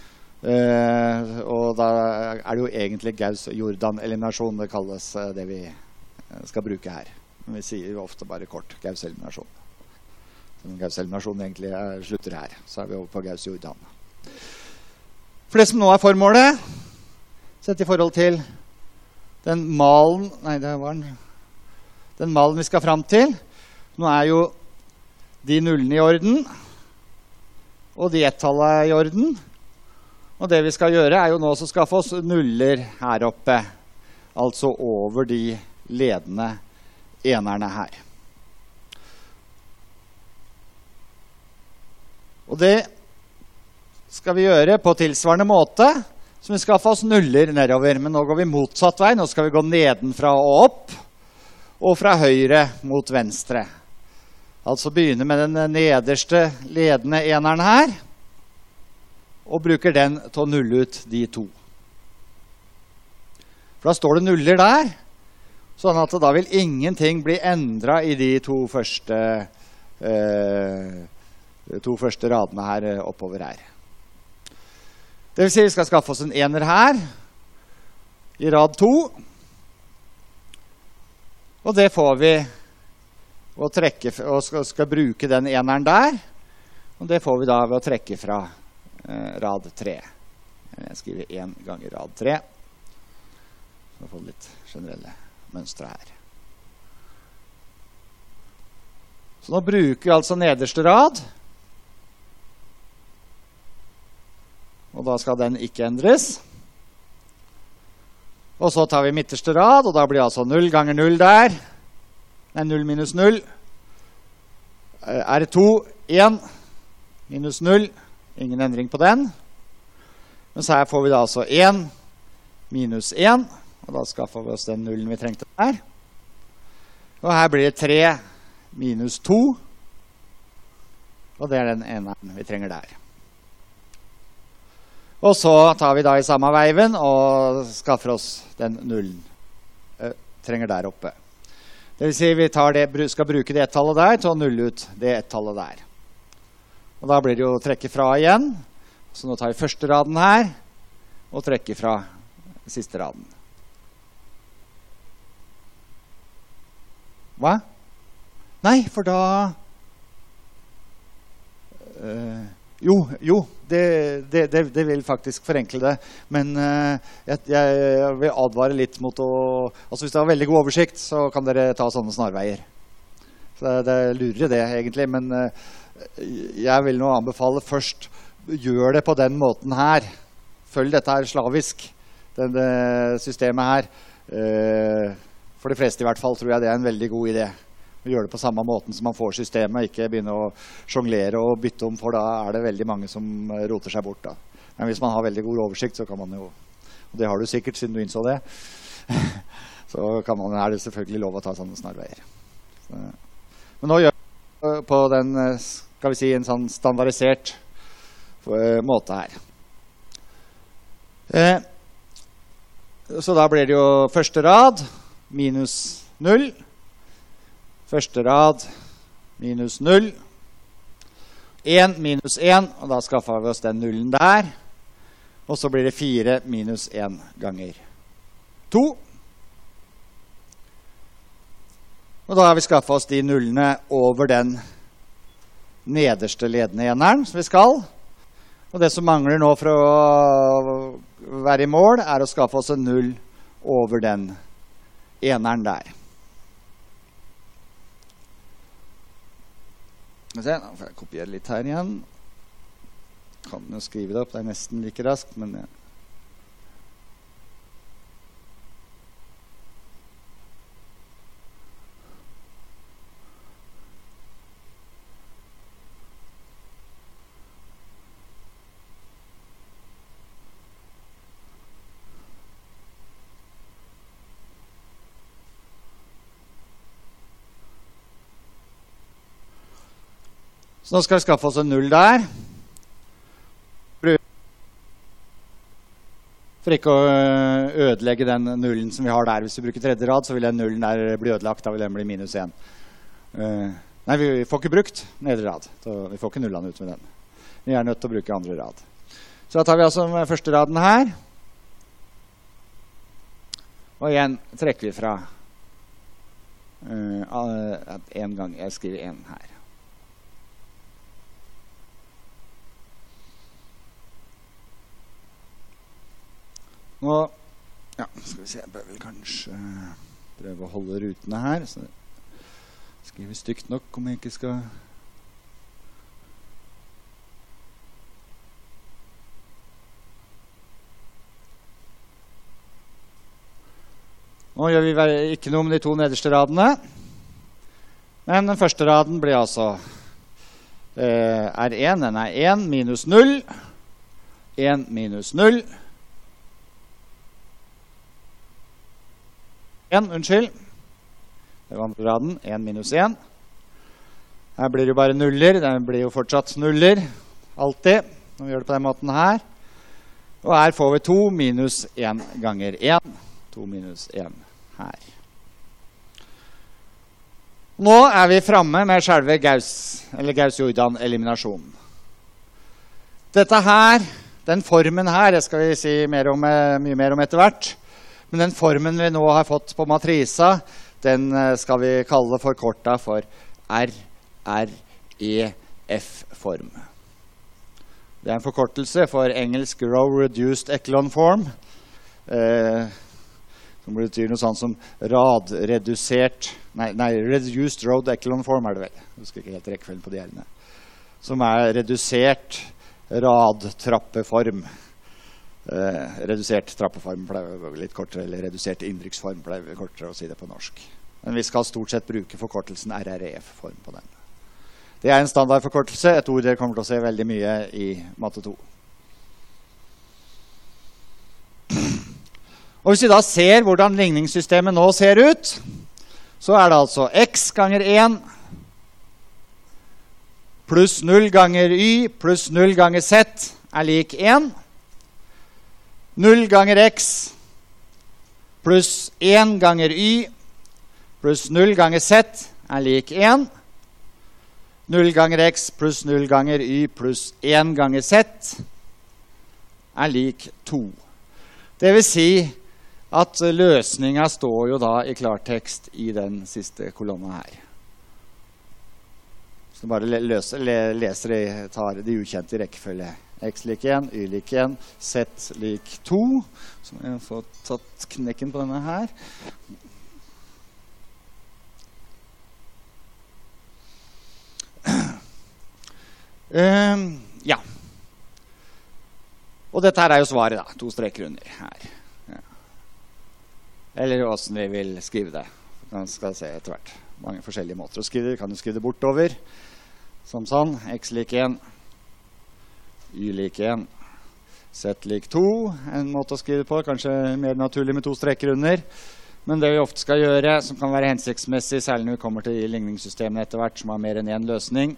A: Og da er det jo egentlig Gauss-Jordan-eliminasjon, det kalles det vi skal bruke her. Men vi sier jo ofte bare kort Gauss-eliminasjon. Gauss-eliminasjon egentlig slutter her, så er vi over på Gauss-Jordan. For det som nå er formålet, sett i forhold til den malen, nei, det var den malen vi skal frem til. Nå er jo de nullene i orden, og de ett-tallet i orden. Og det vi skal gjøre er jo nå å skaffe oss nuller her oppe, altså over de ledende enerne her. Og det skal vi gjøre på tilsvarende måte, som vi skaffer oss nuller nedover. Men nå går vi motsatt vei, nå skal vi gå nedenfra og opp, og fra høyre mot venstre. Altså begynne med den nederste ledende eneren her, og bruker den til å nulle ut de to. For da står det nuller der, sånn at da vil ingenting bli endret i de to første radene her oppover her. Det vil si vi skal skaffe oss en ener her, i rad 2, og det får vi å trekke, og skal bruke den eneren der, og det får vi da ved å trekke fra rad 3. Jeg skriver 1 ganger rad 3, så får vi litt generelle mønstre her. Så nå bruker vi altså nederste rad, og da skal den ikke endres. Og så tar vi midterste rad, og da blir altså 0 ganger 0 der. Nei, 0 minus 0. R2, 1, minus 0. Ingen endring på den. Men så her får vi da altså 1, minus 1. Og da skaffer vi oss den nullen vi trengte der. Og her blir det 3, minus 2. Og det er den eneren vi trenger der. Og så tar vi da i samme veiven og skaffer oss den nullen trenger der oppe. Det vil si vi skal bruke det ett-tallet der til å nulle ut det ett-tallet der. Og da blir det jo å trekke fra igjen. Så nå tar vi første raden her og trekker fra siste raden. Hva? Nei, for da... Jo, det vil faktisk forenkle det, men jeg vil advare litt mot å... Altså hvis det har veldig god oversikt, så kan dere ta sånne snarveier. Så det lurer det egentlig, men jeg vil nå anbefale først, gjør det på den måten her. Følg dette her slavisk, dette systemet her. For de fleste i hvert fall tror jeg det er en veldig god idé. Gjøre det på samme måten som man får systemet, ikke begynne å sjonglere og bytte om, for da er det veldig mange som roter seg bort da. Men hvis man har veldig god oversikt, så kan man jo, og det har du sikkert siden du innså det, så er det selvfølgelig lov å ta sånne snarveier. Men nå gjør vi på den, skal vi si, en sånn standardisert måte her. Så da blir det jo første rad, minus 0, første rad, minus 0. 1 minus 1, og da skaffer vi oss den nullen der. Og så blir det 4 minus 1 ganger 2. Og da har vi skaffet oss de nullene over den nederste ledende eneren som vi skal. Og det som mangler nå for å være i mål er å skaffe oss en null over den eneren der. Nå får jeg kopiere litt her igjen. kan jo skrive det opp, det nesten like raskt, men ja. Så nå skal vi skaffe oss en null der. For ikke å ødelegge den nullen som vi har der. Hvis vi bruker tredje rad, så vil den nullen der bli ødelagt. Da vil den bli minus 1. Nei, vi får ikke brukt nedre rad. Så vi får ikke nullene ut med den. Vi er nødt til å bruke andre rad. Så da tar vi altså første raden her. Og igjen trekker vi fra en gang. Jeg skriver 1 her. Nå, ja, skal vi se, jeg bør vel kanskje prøve å holde rutene her, så skriver stygt nok om jeg ikke skal... Nå gjør vi ikke noe med de to nederste radene, men den første raden blir altså R1, den er 1 minus 0, 1 minus 0, 1, unnskyld. Det var andre raden, 1 minus 1. Her blir det jo bare nuller, det blir jo fortsatt nuller, alltid, når vi gjør det på den måten her. Og her får vi 2 minus 1 ganger 1. 2 minus 1 her. Nå er vi fremme med selve Gauss-Jordan-eliminasjonen. Dette her, den formen her, det skal vi si mye mer om etter hvert. Men den formen vi nå har fått på matrisa, den skal vi kalle forkortet for RREF-form. Det er en forkortelse for engelsk Row Reduced Echelon Form, som betyr noe sånt som Reduced Road Echelon Form er det vel. Jeg husker ikke helt rekkefølgen på de her. Som er redusert radtrappeform. Redusert trappeform pleier litt kortere, eller redusert inntrykksform pleier kortere å si det på norsk. Men vi skal stort sett bruke forkortelsen RREF-form på den. Det er en standardforkortelse, et ord dere kommer til å se veldig mye i matte 2. Og hvis vi da ser hvordan ligningssystemet nå ser ut, så er det altså x ganger 1 pluss 0 ganger y pluss 0 ganger z er lik 1. 0 ganger x pluss 1 ganger y pluss 0 ganger z er lik 1. 0 ganger x pluss 0 ganger y pluss 1 ganger z er lik 2. Det vil si at løsningen står jo da i klartekst i den siste kolonna her. Så bare leser de, tar de ukjente i rekkefølge. X lik 1, y lik 1, z lik 2. Så må jeg få tatt knekken på denne her. Ja. Og dette her er jo svaret da, 2 streker under her. Ja. Eller hvordan vi vil skrive det. Man skal se etter hvert. Mange forskjellige måter å skrive det. Kan du skrive det bortover, som sånn. X lik 1. Y lik 1, z lik 2, en måte å skrive på, kanskje mer naturlig med 2 streker under. Men det vi ofte skal gjøre, som kan være hensiktsmessig, særlig når vi kommer til ligningssystemene etter hvert, som har mer enn en løsning.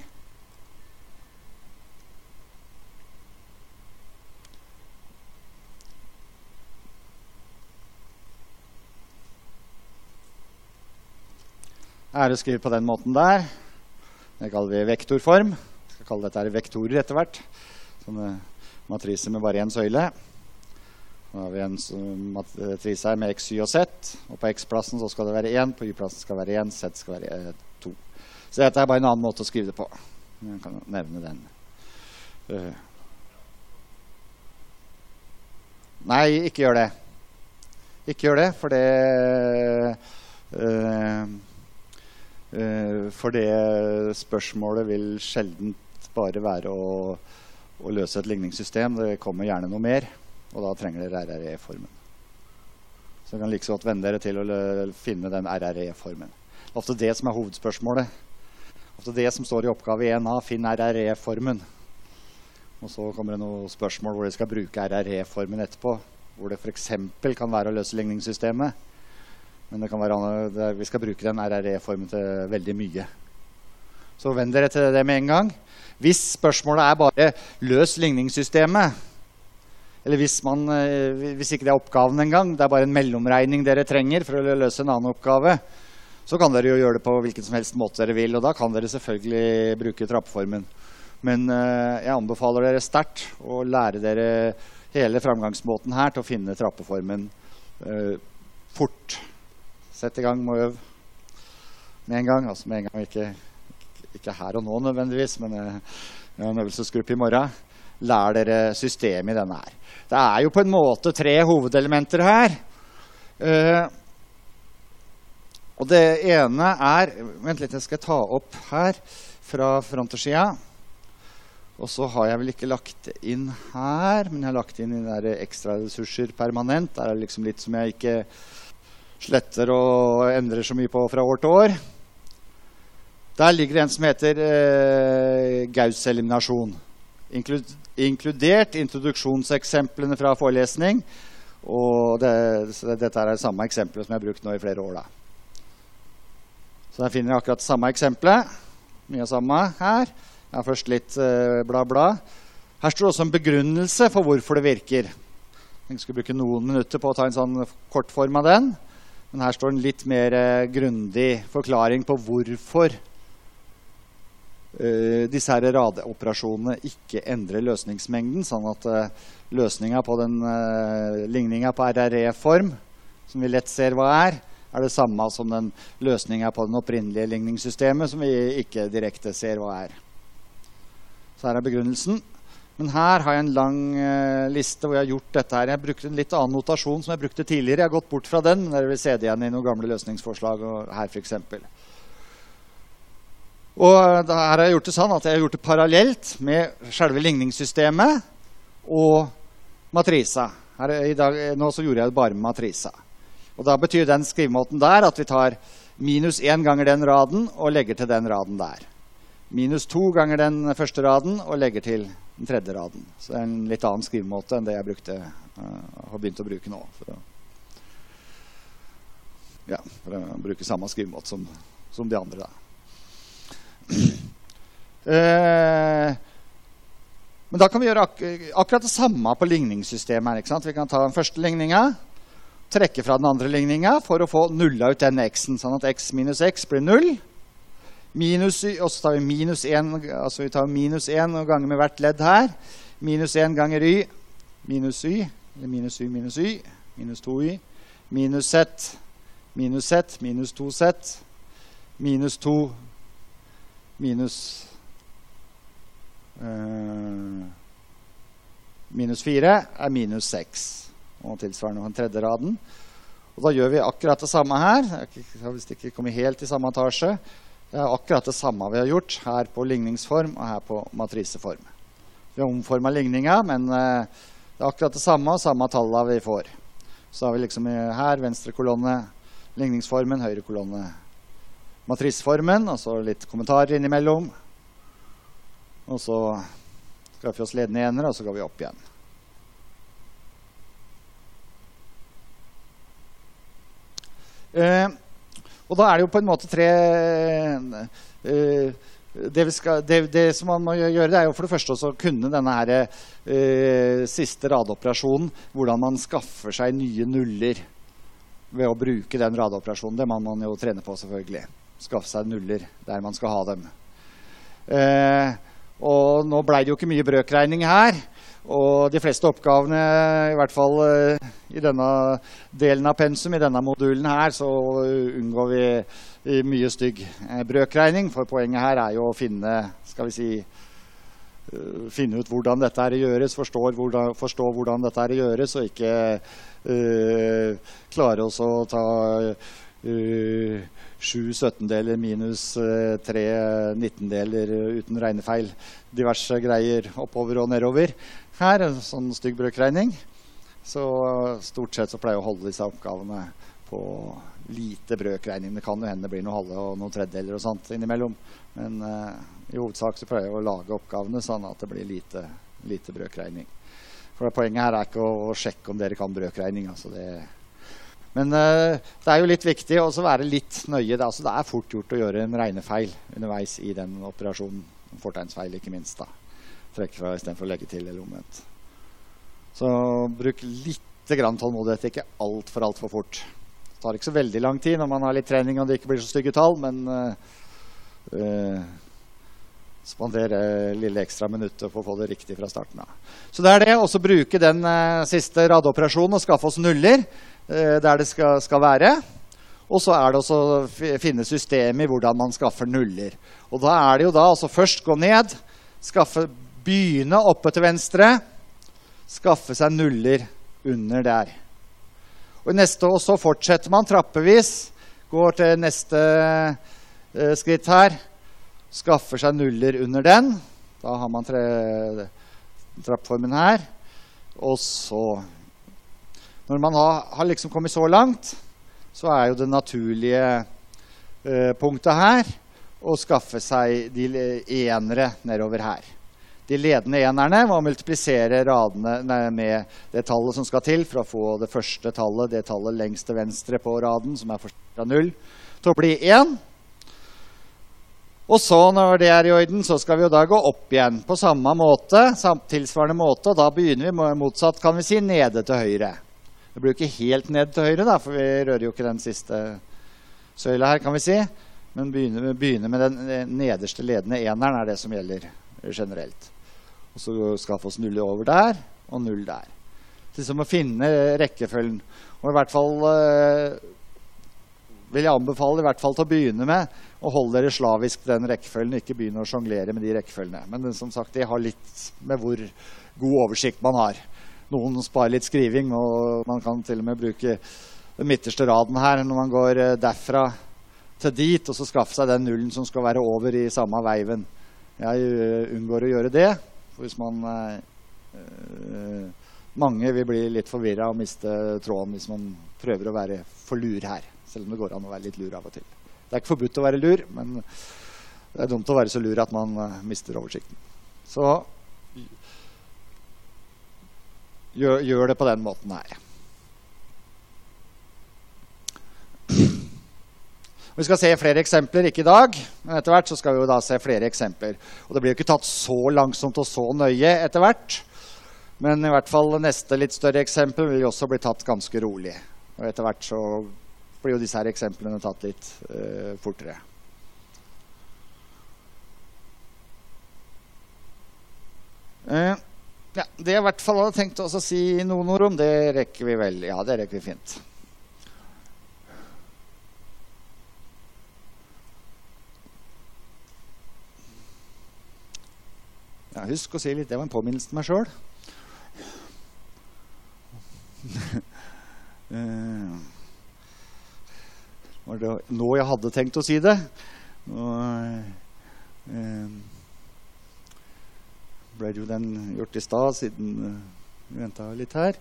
A: Er å skrive på den måten der. Det kaller vi vektorform. Jeg skal kalle dette vektorer etter hvert. Sånne matriser med bare en søyle. Nå har vi en matrise her med x, y og z. Og på x-plassen så skal det være 1, på y-plassen skal det være 1, z skal være 2. Så dette er bare en annen måte å skrive det på. Jeg kan nevne den. Nei, ikke gjør det. Ikke gjør det, for det spørsmålet vil sjeldent bare være å å løse et ligningssystem. Det kommer gjerne noe mer, og da trenger dere RRE-formen. Så dere kan like så godt vende dere til å finne den RRE-formen. Det er ofte det som er hovedspørsmålet. Ofte det som står i oppgave 1A, finn RRE-formen. Og så kommer det noen spørsmål hvor dere skal bruke RRE-formen etterpå, hvor det for eksempel kan være å løse ligningssystemet. Men det kan være vi skal bruke den RRE-formen til veldig mye. Så vend dere til det med en gang. Hvis spørsmålet er bare løs ligningssystemet, eller hvis ikke det er oppgaven en gang, det er bare en mellomregning dere trenger for å løse en annen oppgave, så kan dere jo gjøre det på hvilken som helst måte dere vil, og da kan dere selvfølgelig bruke trappeformen. Men jeg anbefaler dere sterkt å lære dere hele framgangsmåten her til å finne trappeformen fort. Sett i gang med å øve med en gang, altså med en gang ikke her og nå nødvendigvis, men en øvelsesgruppe i morgen. Lær dere systemet i denne her. Det er jo på en måte 3 hovedelementer her. Og det ene er, vent litt, jeg skal ta opp her fra frontersida. Og så har jeg vel ikke lagt det inn her, men jeg har lagt inn i der ekstra ressurser permanent. Der er det liksom litt som jeg ikke sletter og endrer så mye på fra år til år. Der ligger det en som heter Gauss-eliminasjon. Inkludert introduksjonseksemplene fra forelesning. Og dette er det samme eksempelet som jeg har brukt nå i flere år da. Så her finner jeg akkurat samme eksempelet. Mye av samme her. Jeg har først litt bla bla. Her står også en begrunnelse for hvorfor det virker. Jeg skulle bruke noen minutter på å ta en sånn kort form av den. Men her står en litt mer grundig forklaring på hvorfor disse her radeoperasjonene ikke endrer løsningsmengden, sånn at løsningen på den ligningen på RRE-form, som vi lett ser hva er det samme som den løsningen på den opprinnelige ligningssystemet, som vi ikke direkte ser hva er. Så her er begrunnelsen. Men her har jeg en lang liste hvor jeg har gjort dette her. Jeg brukte en litt annen notasjon som jeg brukte tidligere. Jeg har gått bort fra den, men dere vil se det igjen i noen gamle løsningsforslag her for eksempel. Og her har jeg gjort det sånn at jeg har gjort det parallelt med selve ligningssystemet og matrisa. Nå så gjorde jeg det bare med matrisa. Og da betyr den skrivemåten der at vi tar minus 1 ganger den raden og legger til den raden der. Minus 2 ganger den første raden og legger til den tredje raden. Så det er en litt annen skrivemåte enn det jeg har begynt å bruke nå. For å bruke samme skrivemåte som de andre da. Men da kan vi gjøre akkurat det samme på ligningssystemet. Ikke sant? Vi kan ta den første ligningen, trekke fra den andre ligningen for å få nullet ut den x-en, sånn at x minus x blir 0. Og så tar vi minus 1, altså vi tar minus 1 og ganger med hvert ledd her. Minus 1 ganger y, minus y, eller minus y, minus y, minus 2y, minus z, minus z, minus 2z, minus 2, minus 4 er minus 6. Og tilsvarende på den tredje raden. Og da gjør vi akkurat det samme her. Jeg har visst ikke kommet helt i samme etasje. Det er akkurat det samme vi har gjort her på ligningsform og her på matriseform. Vi har omformet ligningen, men det er akkurat det samme og samme tallet vi får. Så har vi liksom her venstre kolonne ligningsformen, høyre kolonne matriseformen, og så litt kommentarer innimellom. Og så skaffer vi oss ledende enere, og så går vi opp igjen. Og da er det jo på en måte det som man må gjøre, det er jo for det første å kunne denne her siste radoperasjonen, hvordan man skaffer seg nye nuller ved å bruke den radoperasjonen. Det må man jo trene på selvfølgelig. Skaffe seg nuller der man skal ha dem. Og nå ble det jo ikke mye brøkregning her, og de fleste oppgavene, i hvert fall i denne delen av pensum, i denne modulen her, så unngår vi mye stygg brøkregning, for poenget her er jo å finne, skal vi si, finne ut hvordan dette her gjøres, forstå hvordan dette her gjøres, og ikke klare oss å ta 7/17 minus 3 19 uten regnefeil. Diverse greier oppover og nedover. Her, sånn stygg brøkregning. Så stort sett så pleier jeg å holde disse oppgavene på lite brøkregning. Det kan jo hende det blir noe halve og noen tredjedeler og sånt innimellom. Men i hovedsak så pleier jeg å lage oppgavene sånn at det blir lite brøkregning. For poenget her ikke å sjekke om dere kan brøkregning. Altså men det jo litt viktig å være litt nøye. Altså det fort gjort å gjøre en regnefeil underveis i den operasjonen. Fortegnsfeil ikke minst da. Trekke fra i stedet for å legge til eller omvendt. Så bruk litt grann tålmodighet, ikke alt for fort. Det tar ikke så veldig lang tid når man har litt trening og det ikke blir så stygge tall, men spandere lille ekstra minutter for å få det riktig fra starten av. Så det det, også bruke den siste radeoperasjonen og skaffe oss nuller der det skal være. Og så det også å finne systemet i hvordan man skaffer nuller. Og da det jo da altså først gå ned, begynne oppe til venstre, skaffe seg nuller under der. Og så fortsetter man trappevis, går til neste skritt her, skaffer seg nuller under den. Da har man trappformen her. Og så, når man har liksom kommet så langt, så jo det naturlige punktet her å skaffe seg de enere nedover her. De ledende enerne må multiplisere radene med det tallet som skal til for å få det første tallet, det tallet lengst til venstre på raden, som forskjellig fra 0, til å bli 1. Og så når det i orden, så skal vi jo da gå opp igjen på samme måte, tilsvarende måte, og da begynner vi motsatt, kan vi si, nede til høyre. Det blir jo ikke helt ned til høyre da, for vi rører jo ikke den siste søyla her, kan vi si. Men begynner med den nederste ledende eneren det som gjelder generelt. Og så skaffe oss null over der, og null der. Det som å finne rekkefølgen. Og i hvert fall vil jeg anbefale i hvert fall til å begynne med å holde dere slavisk den rekkefølgen, ikke begynne å sjonglere med de rekkefølgene. Men som sagt, det har litt med hvor god oversikt man har. Noen sparer litt skriving, og man kan til og med bruke den midterste raden her når man går derfra til dit, og så skaffe seg den nullen som skal være over i samme veiven. Jeg unngår å gjøre det, for hvis mange vil bli litt forvirret og miste tråden hvis man prøver å være for lur her, selv om det går an å være litt lur av og til. Det ikke forbudt å være lur, men det dumt å være så lur at man mister oversikten. Så gjør det på den måten her. Vi skal se flere eksempler, ikke i dag, men etter hvert så skal vi jo da se flere eksempler. Og det blir jo ikke tatt så langsomt og så nøye etter hvert, men i hvert fall neste litt større eksempel vil jo også bli tatt ganske rolig. Og etter hvert så blir jo disse her eksemplene tatt litt fortere. Ja, det jeg i hvert fall hadde tenkt å si noen ord om, det rekker vi vel. Ja, det rekker vi fint. Ja, husk å si litt, det var en påminnelse til meg selv. Var det nå jeg hadde tenkt å si det? Nå ble det jo den gjort i sted, siden vi ventet litt her.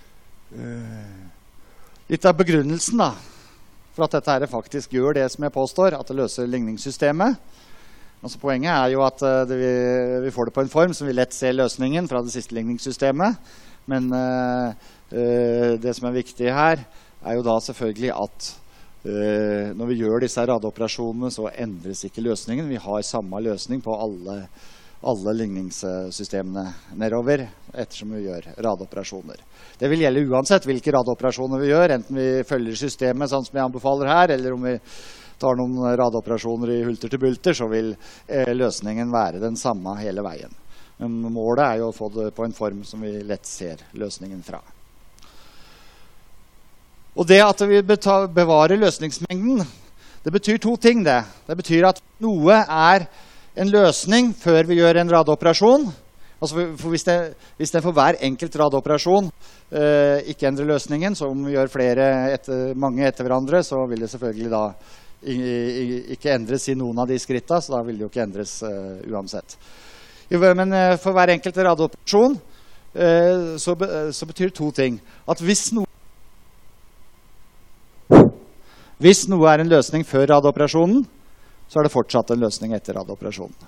A: Litt av begrunnelsen da, for at dette her faktisk gjør det som jeg påstår, at det løser ligningssystemet. Altså poenget jo at vi får det på en form som vi lett ser løsningen fra det siste ligningssystemet. Men det som viktig her jo da selvfølgelig at når vi gjør disse radeoperasjonene så endres ikke løsningen. Vi har samme løsning på alle ligningssystemene nedover ettersom vi gjør radeoperasjoner. Det vil gjelde uansett hvilke radeoperasjoner vi gjør, enten vi følger systemet sånn som jeg anbefaler her, eller om vi tar noen radeoperasjoner i hulter til bulter, så vil løsningen være den samme hele veien. Men målet jo å få det på en form som vi lett ser løsningen fra. Og det at vi bevarer løsningsmengden, det betyr to ting det. Det betyr at noe en løsning før vi gjør en radeoperasjon, Altså for hvis det for hver enkelt radoperasjon ikke endrer løsningen, så om vi gjør mange etter hverandre, så vil det selvfølgelig da ikke endres i noen av de skrittene, så da vil det jo ikke endres uansett. Men for hver enkelt radoperasjon så betyr det to ting. At hvis noe er en løsning før radoperasjonen, så er det fortsatt en løsning etter radoperasjonen.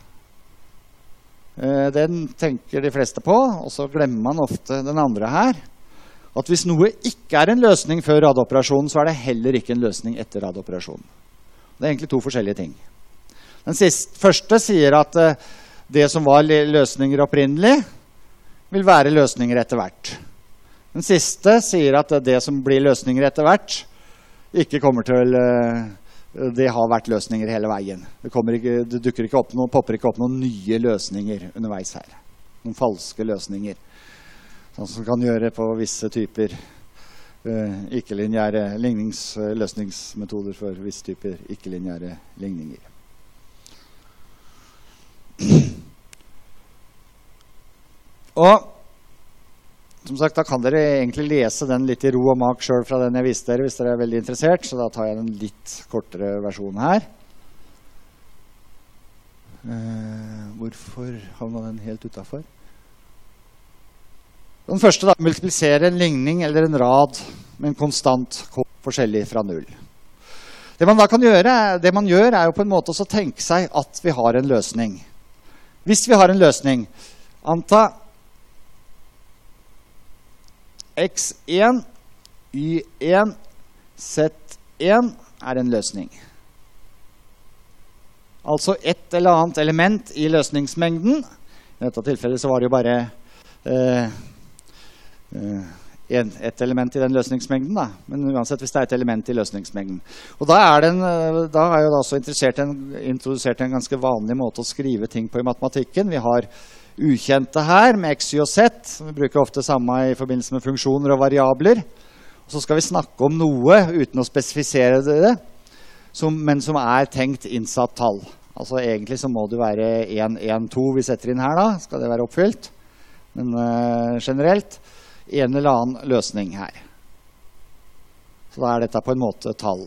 A: Den tenker de fleste på, og så glemmer man ofte den andre her. At hvis noe ikke er en løsning før radoperasjonen, så er det heller ikke en løsning etter radoperasjonen. Det er egentlig to forskjellige ting. Den første sier at det som var løsninger opprinnelig, vil være løsninger etter hvert. Den siste sier at det som blir løsninger etter hvert, ikke kommer til det har vært løsninger hele veien. Det popper ikke opp noen nye løsninger underveis her. Noen falske løsninger. Sånn som kan gjøre på visse typer ikke-lineære løsningsmetoder for visse typer ikke-lineære ligninger. Og som sagt, da kan dere egentlig lese den litt i ro og mak selv fra den jeg viste dere, hvis dere er veldig interessert, så da tar jeg den litt kortere versjonen her. Hvorfor havner den helt utenfor? Den første da, multiplisere en ligning eller en rad med en konstant k forskjellig fra 0. Det man da kan gjøre, det man gjør er jo på en måte også å tenke seg at vi har en løsning. Hvis vi har en løsning, anta x1, y1, z1 er en løsning. Altså et eller annet element i løsningsmengden. I dette tilfellet så var det jo bare et element i den løsningsmengden da. Men uansett hvis det er et element i løsningsmengden. Og da er jeg jo da også introdusert en ganske vanlig måte å skrive ting på i matematikken. Vi har ukjente her med x, y og z. Vi bruker ofte samme i forbindelse med funksjoner og variabler. Og så skal vi snakke om noe uten å spesifisere det, men som er tenkt innsatt tall. Altså egentlig så må det være 1, 1, 2 vi setter inn her da, skal det være oppfylt. Men generelt en eller annen løsning her. Så da er dette på en måte tall.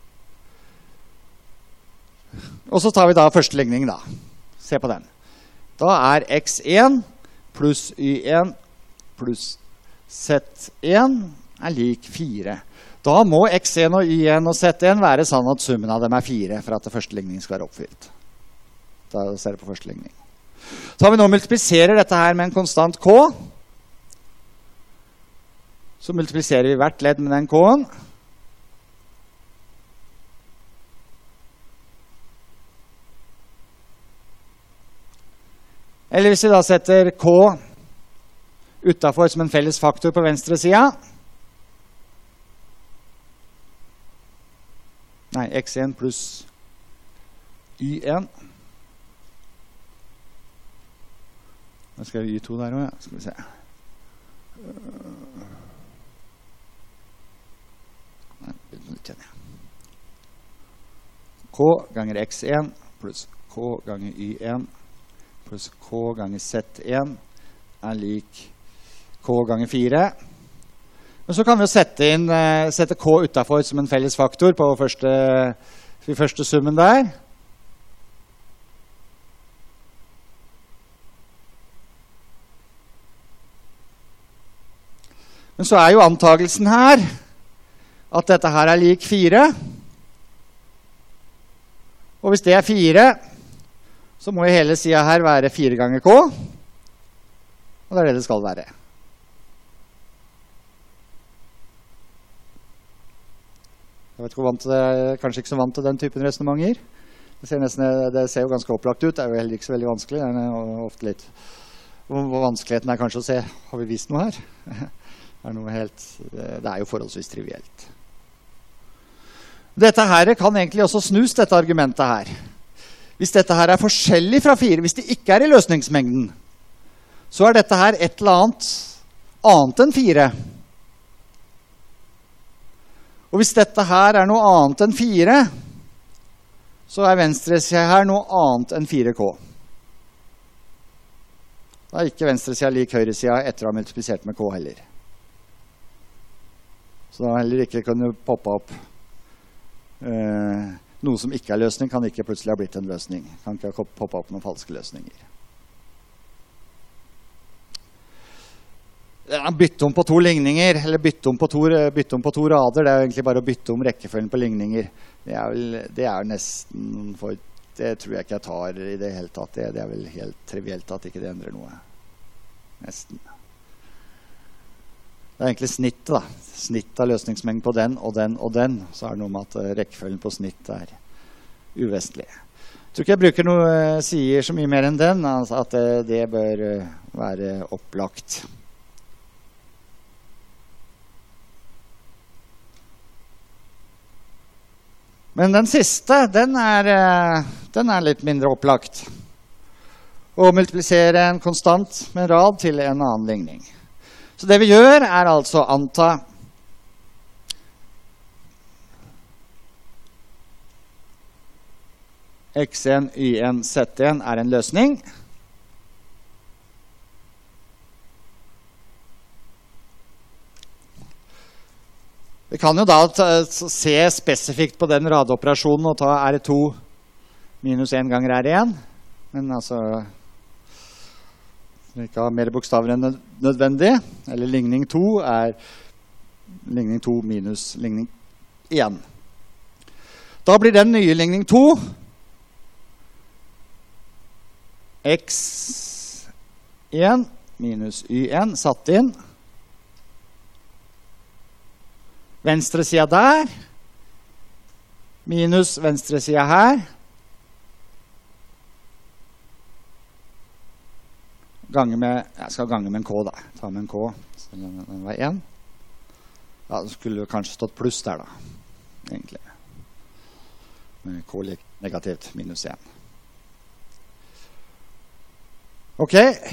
A: Og så tar vi da første ligning da. Se på den. Da er x1 pluss y1 pluss z1 er lik 4. Da må x1 og y1 og z1 være sånn at summen av dem er 4 for at det første ligning skal være oppfylt. Da ser vi på første ligning. Så har vi nå multipliserer dette her med en konstant k. Så multipliserer vi hvert ledd med den k-en. Eller hvis vi da setter k utenfor som en felles faktor på venstre siden. Nei, x1 pluss y1. Nå skal vi y2 der også, ja. Skal vi se. Nei, litt kjenner jeg. K ganger x1 pluss k ganger y1 pluss k ganger z1 er lik k ganger 4. Men så kan vi jo sette k utenfor som en felles faktor på første summen der. Men så er jo antagelsen her at dette her er lik 4. Og hvis det er 4, så må jo hele siden her være 4 ganger k. Og det er det det skal være. Jeg vet ikke hvor vant til det, kanskje ikke så vant til den typen resonementer. Det ser jo ganske opplagt ut, det er jo heller ikke så veldig vanskelig. Det er ofte litt, vanskeligheten er kanskje å se, har vi vist noe her? Det er jo forholdsvis trivielt. Dette her kan egentlig også snus, dette argumentet her. Hvis dette her er forskjellig fra 4, hvis det ikke er i løsningsmengden, så er dette her et eller annet enn 4. Og hvis dette her er noe annet enn 4, så er venstre side her noe annet enn 4k. Da er ikke venstresida lik høyresida etter å ha multiplisert med k heller. Så da heller ikke kunne poppe opp noe som ikke er løsning, kan ikke plutselig ha blitt en løsning. Kan ikke ha poppet opp noen falske løsninger. Bytte om på to ligninger, eller bytte om på to rader, det er jo egentlig bare å bytte om rekkefølgen på ligninger. Det er nesten for, det tror jeg ikke jeg tar i det hele tatt. Det er vel helt trivielt at ikke det endrer noe. Nesten. Det er egentlig snittet da. Snitt av løsningsmengden på den og den og den. Så er det noe med at rekkefølgen på snitt er uvestlig. Jeg tror ikke jeg bruker noe sier så mye mer enn den, altså at det bør være opplagt. Men den siste, den er litt mindre opplagt. Å multiplisere en konstant med en rad til en annen ligning. Så det vi gjør er altså anta x1, y1, z1 er en løsning. Vi kan jo da se spesifikt på den radoperasjonen og ta R2 minus 1 ganger R1. Men altså, vi ikke har mer bokstaver enn nødvendig. Eller ligning 2 er ligning 2 minus ligning 1. Da blir den nye ligning 2 x1 minus y1 satt inn. Venstre sida der, minus venstre sida her. Jeg skal gange med en k da. Ta med en k, så den var 1. Ja, det skulle kanskje stått pluss der da, egentlig. Med k negativt minus 1. Ok.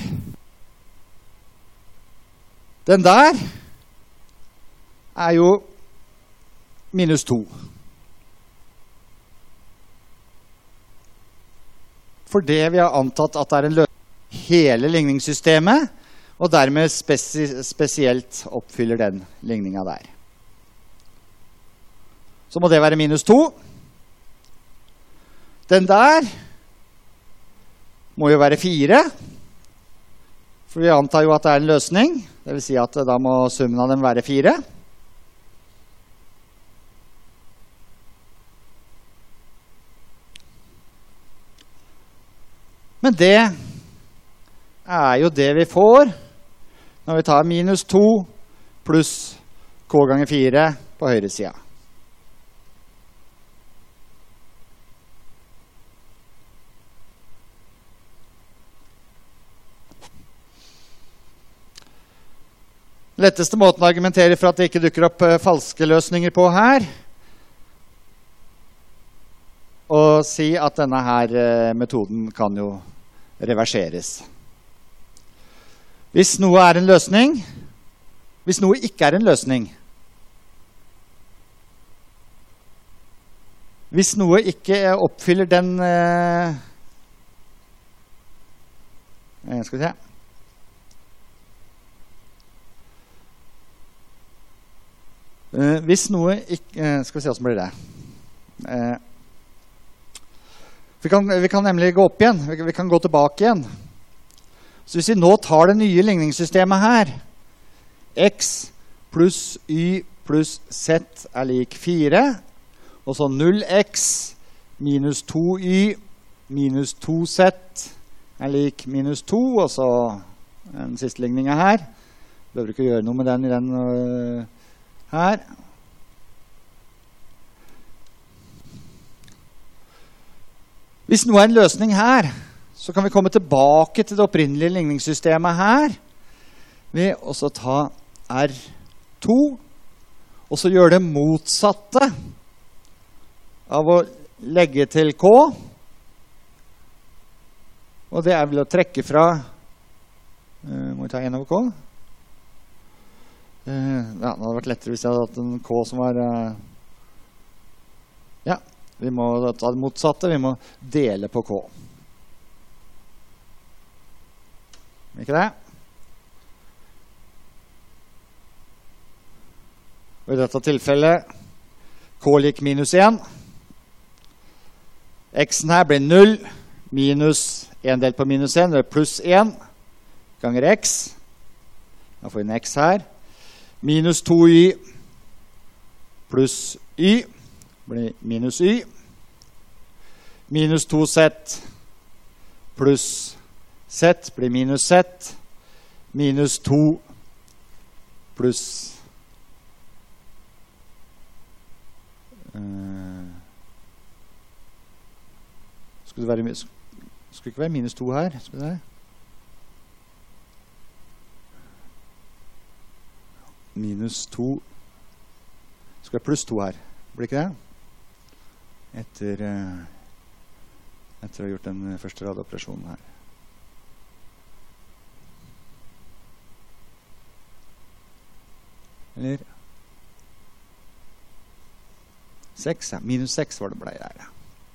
A: Den der er jo minus 2. For det vi har antatt at det er en løsning hele ligningssystemet, og dermed spesielt oppfyller den ligningen der. Så må det være minus 2. Den der må jo være 4, for vi antar jo at det er en løsning. Det vil si at da må summen av dem være 4. Men det er jo det vi får når vi tar minus 2 pluss k ganger 4 på høyre sida. Letteste måten å argumentere for at det ikke dukker opp falske løsninger på her, og si at denne her metoden kan jo reverseres. Hvis noe er en løsning, hvis noe ikke er en løsning, hvis noe ikke oppfyller den skal vi se. Hvis noe ikke skal vi se hvordan blir det. Vi kan nemlig gå opp igjen. Vi kan gå tilbake igjen. Så hvis vi nå tar det nye ligningssystemet her, x pluss y pluss z er lik 4, og så 0x minus 2y minus 2z er lik minus 2, og så den siste ligningen her. Behøver ikke gjøre noe med den i den her. Hvis noe er en løsning her, så kan vi komme tilbake til det opprinnelige ligningssystemet her ved å så ta R2 og så gjøre det motsatte av å legge til K. Og det er vel å trekke fra må vi ta 1 over K? Ja, det hadde vært lettere hvis jeg hadde hatt en K som var ja, vi må ta det motsatte, vi må dele på K. Ikke det? Og i dette tilfellet k lik minus 1. X-en her blir 0 minus 1 delt på minus 1, det er pluss 1 ganger x. Da får vi en x her. Minus 2y pluss y blir minus y. Minus 2z pluss z blir minus z. Minus 2 pluss Skulle ikke være minus 2 her? Skal det? Minus 2 Skal være pluss 2 her. Blir ikke det? Etter å ha gjort den første radoperasjonen her. Eller 6, ja. Minus 6 var det ble her.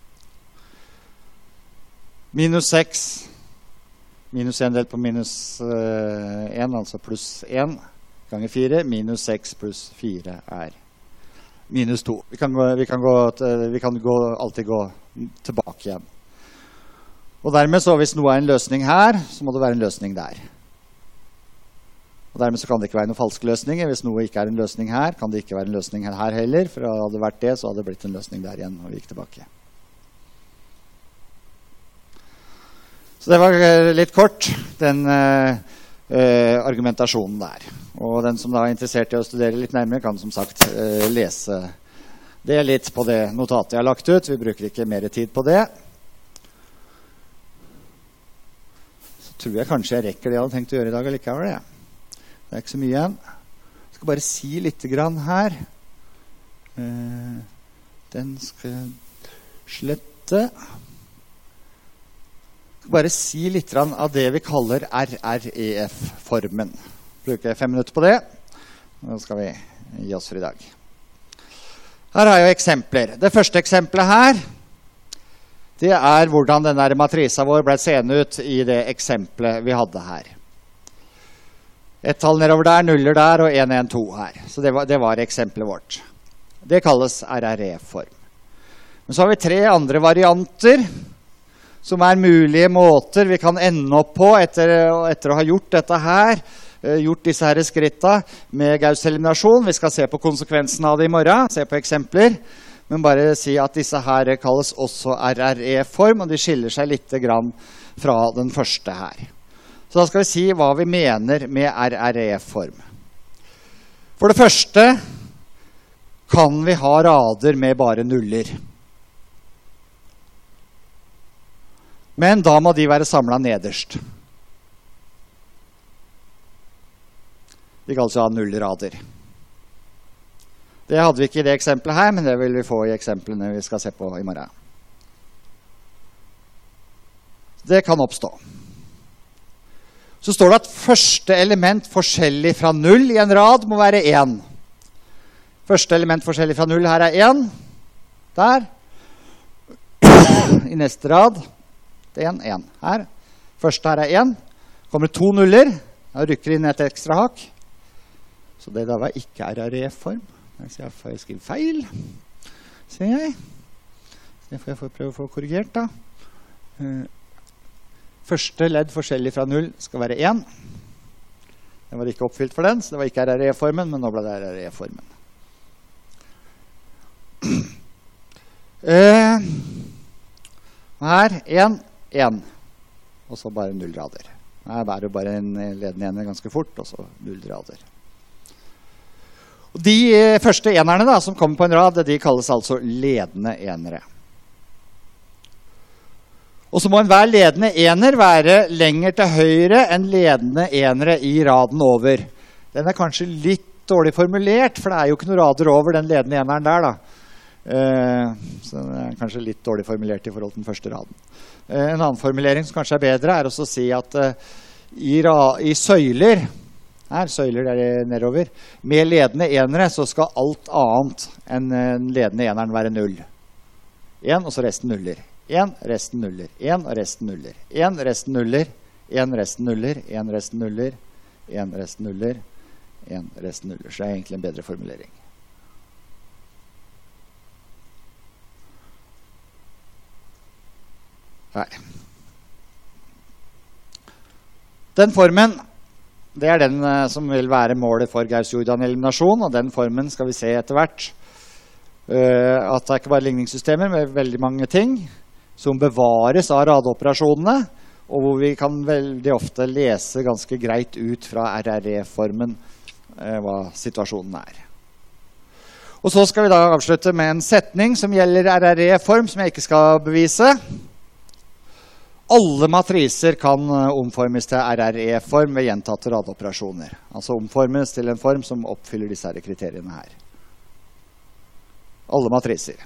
A: Minus 6. Minus 1 delt på minus 1, altså pluss 1 ganger 4. Minus 6 pluss 4 er minus 2. Vi kan alltid gå tilbake igjen. Og dermed så hvis noe er en løsning her, så må det være en løsning der. Og dermed så kan det ikke være noen falske løsninger. Hvis noe ikke er en løsning her, kan det ikke være en løsning her heller. For hadde det vært det, så hadde det blitt en løsning der igjen, og vi gikk tilbake. Så det var litt kort, den argumentasjonen der. Og den som da er interessert i å studere litt nærmere, kan som sagt lese det litt på det notatet jeg har lagt ut. Vi bruker ikke mer tid på det. Så tror jeg kanskje jeg rekker det jeg hadde tenkt å gjøre i dag allikevel. Det er ikke så mye igjen. Jeg skal bare si litt grann her. Den skal jeg slette. Jeg skal bare si litt grann av det vi kaller RREF-formen. Bruker jeg 5 minutter på det. Nå skal vi gi oss for i dag. Her har jeg eksempler. Det første eksempelet her, det er hvordan denne matrisa vår ble seende ut i det eksempelet vi hadde her. Et tall nedover der, nuller der, og 1, 1, 2 her. Så det var eksempelet vårt. Det kalles RRE-form. Men så har vi 3 andre varianter, som er mulige måter vi kan ende opp på etter å ha gjort dette her, gjort disse her skrittene med Gauss-eliminasjon. Vi skal se på konsekvensen av det i morgen, se på eksempler, men bare si at disse her kalles også RRE-form, og de skiller seg litt grann fra den første her. Så da skal vi si hva vi mener med RRE-form. For det første kan vi ha rader med bare nuller. Men da må de være samlet nederst. De kan altså ha nullrader. Det hadde vi ikke i det eksempelet her, men det vil vi få i eksemplene vi skal se på i morgen. Det kan oppstå. Så står det at første element forskjellig fra 0 i en rad må være 1. Første element forskjellig fra 0 her er 1. Der. I neste rad. Det er 1, 1. Her. Første her er 1. Kommer 2 nuller. Jeg rykker inn et ekstra hak. Så det da var ikke RRE-form. Jeg får skrive feil. Ser jeg. Det får jeg prøve å få korrigert da. Første ledd forskjellig fra 0 skal være 1. Den var ikke oppfylt for den, så det var ikke RRE-formen, men nå ble det RRE-formen. Her, 1, 1. Og så bare nullrader. Her bærer bare en ledende ener ganske fort, og så nullrader. Og de første enerne da, som kommer på en rad, de kalles altså ledende enere. Og så må en hver ledende ener være lenger til høyre enn ledende enere i raden over. Den er kanskje litt dårlig formulert, for det er jo ikke noen rader over den ledende eneren der da. Så den er kanskje litt dårlig formulert i forhold til den første raden. En annen formulering som kanskje er bedre er også å si at i søyler, her søyler der nedover, med ledende enere så skal alt annet enn ledende eneren være 0. 1, og så resten nuller. 1, resten nuller. 1, og resten nuller. 1, resten nuller. En resten nuller, en resten nuller, en resten nuller, en resten nuller. Så det er egentlig en bedre formulering. Her. Den formen, det er den som vil være målet for Gauss-Jordan-eliminasjon, og den formen skal vi se etter hvert. At det er ikke bare ligningssystemer med veldig mange ting som bevares av radeoperasjonene, og hvor vi kan veldig ofte lese ganske greit ut fra RRE-formen hva situasjonen er. Og så skal vi da avslutte med en setning som gjelder RRE-form, som jeg ikke skal bevise. Alle matriser kan omformes til RRE-form ved gjentatte radeoperasjoner. Altså omformes til en form som oppfyller disse her kriteriene her. Alle matriser.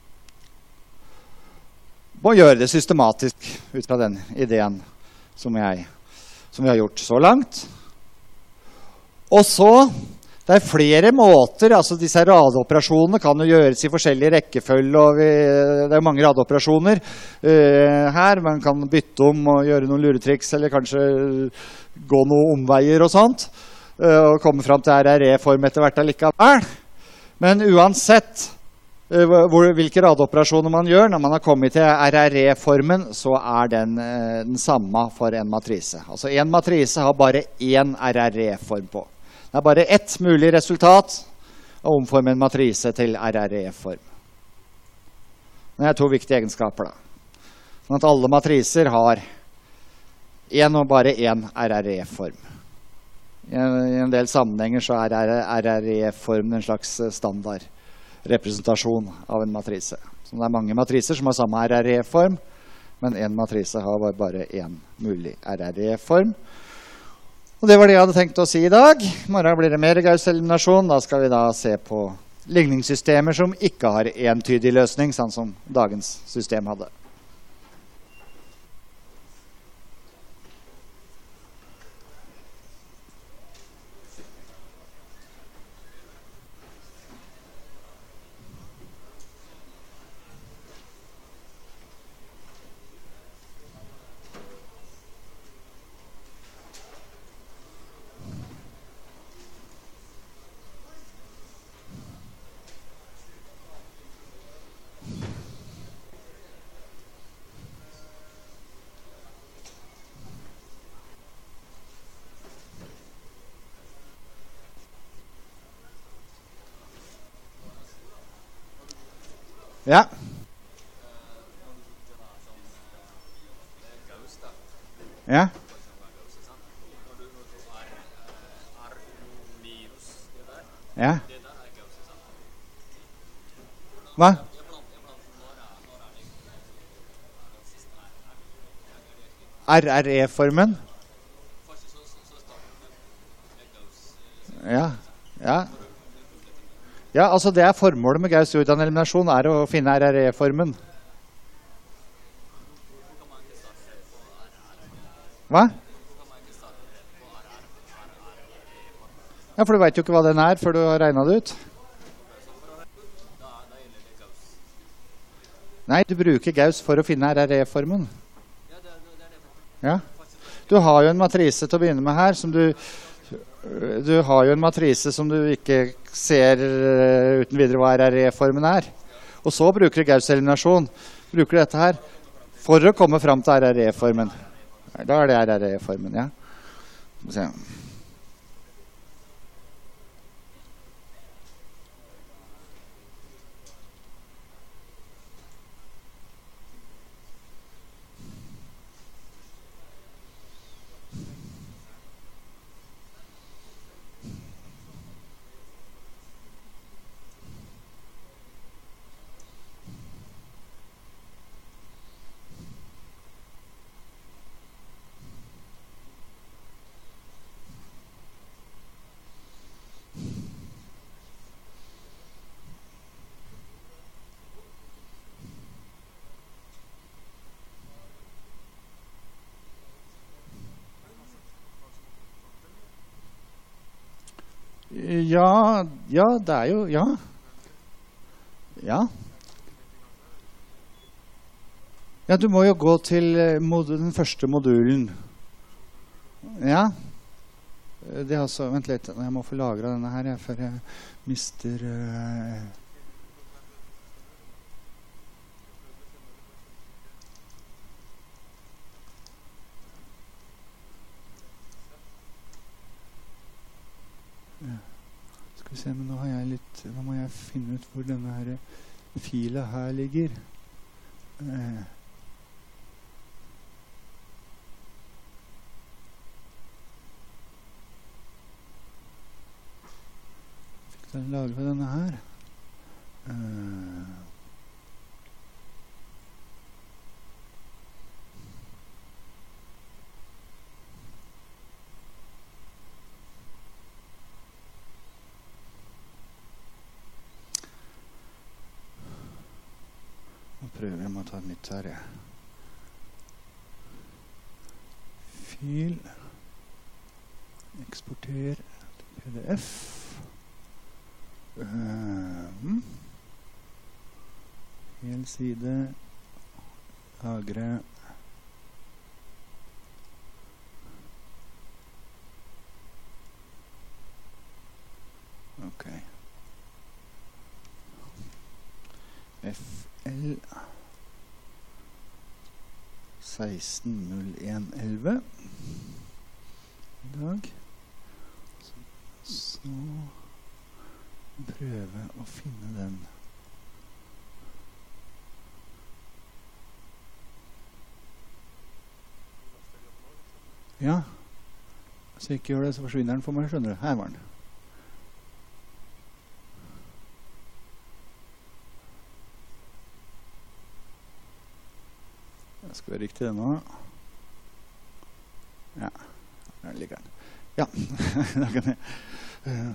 A: Må gjøre det systematisk ut fra den ideen som vi har gjort så langt. Og så, det er flere måter, altså disse radeoperasjonene kan jo gjøres i forskjellige rekkefølge, og det er mange radeoperasjoner her. Man kan bytte om og gjøre noen luretriks, eller kanskje gå noen omveier og sånt, og komme frem til RRE-form etter hvert allikevel. Men uansett hvilke radeoperasjoner man gjør, når man har kommet til RRE-formen, så er den samme for en matrise. Altså en matrise har bare én RRE-form på. Det er bare ett mulig resultat å omforme en matrise til RRE-form. Det er to viktige egenskaper da. Sånn at alle matriser har en og bare én RRE-form. I en del sammenhenger så er RRE-form en slags standard representasjon av en matrise. Så det er mange matriser som har samme RRE-form, men en matrise har bare en mulig RRE-form. Og det var det jeg hadde tenkt å si i dag. I morgen blir det mer Gauss-eliminasjon. Da skal vi da se på ligningssystemer som ikke har entydig løsning, sånn som dagens system hadde. Ja. Ja. Ja. Hva? RRE-formen? Ja. Ja. Ja, altså det er formålet med Gauss-Jordan-eliminasjon er å finne RRE-formen. Hva? Ja, for du vet jo ikke hva den er før du har regnet det ut. Nei, du bruker Gauss for å finne RRE-formen. Ja. Du har jo en matrise til å begynne med her, som du har jo en matrise som du ikke ser uten videre hva RRE-formen er. Og så bruker du Gauss-eliminasjon. Bruker du dette her for å komme frem til RRE-formen. Da er det RRE-formen, ja. Skal vi se. Ja, det er jo, ja. Ja. Ja, du må jo gå til den første modulen Ja. Det er altså, vent litt, jeg må få lagret denne her, før jeg mister... Ja. Skal vi se, men nå har jeg litt... Nå må jeg finne ut hvor denne her fila her ligger. Da lager vi denne her. Nå prøver jeg å ta et nytt her, Fil. Eksporter til PDF. Hel side, lagre, ok, FL 16.01.11 i dag, så prøve å finne den. Ja. Hvis jeg ikke gjør det, så forsvinner den for meg, skjønner du. Her var den. Det skal være riktig det nå. Ja, der ligger den. Ja, da kan jeg...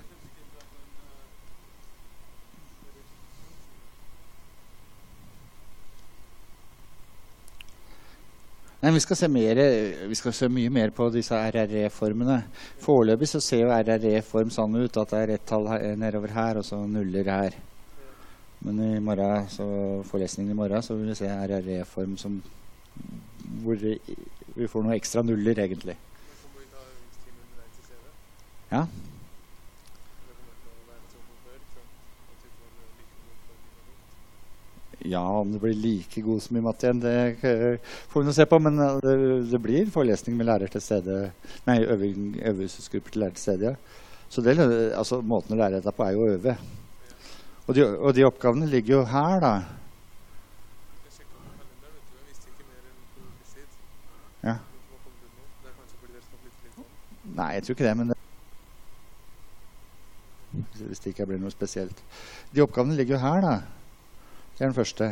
A: Nei, vi skal se mye mer på disse RRE-formene. Foreløpig så ser jo RRE-form sånn ut at det er ett tall nedover her, og så nuller her. Men i morgen, så forelesningen i morgen, så vil vi se RRE-form som hvor vi får noen ekstra nuller, egentlig. Ja. Ja, om det blir like god som i matte igjen, det får vi nå se på, men det blir forelesning med lærer til stede, nei, øvelsesgrupper til lærer til stede, ja. Så det, altså, måten å lære dette på er jo å øve. Og de oppgavene ligger jo her, da. Ja. Nei, jeg tror ikke det, men hvis det ikke blir noe spesielt. De oppgavene ligger jo her, da. Det er den første.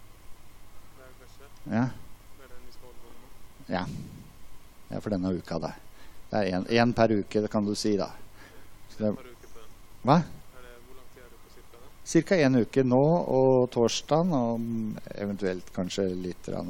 A: Ja. Ja. Ja, for denne uka, da. Det er en per uke, det kan du si, da. Hva? Cirka en uke nå, og torsdagen, og eventuelt kanskje litt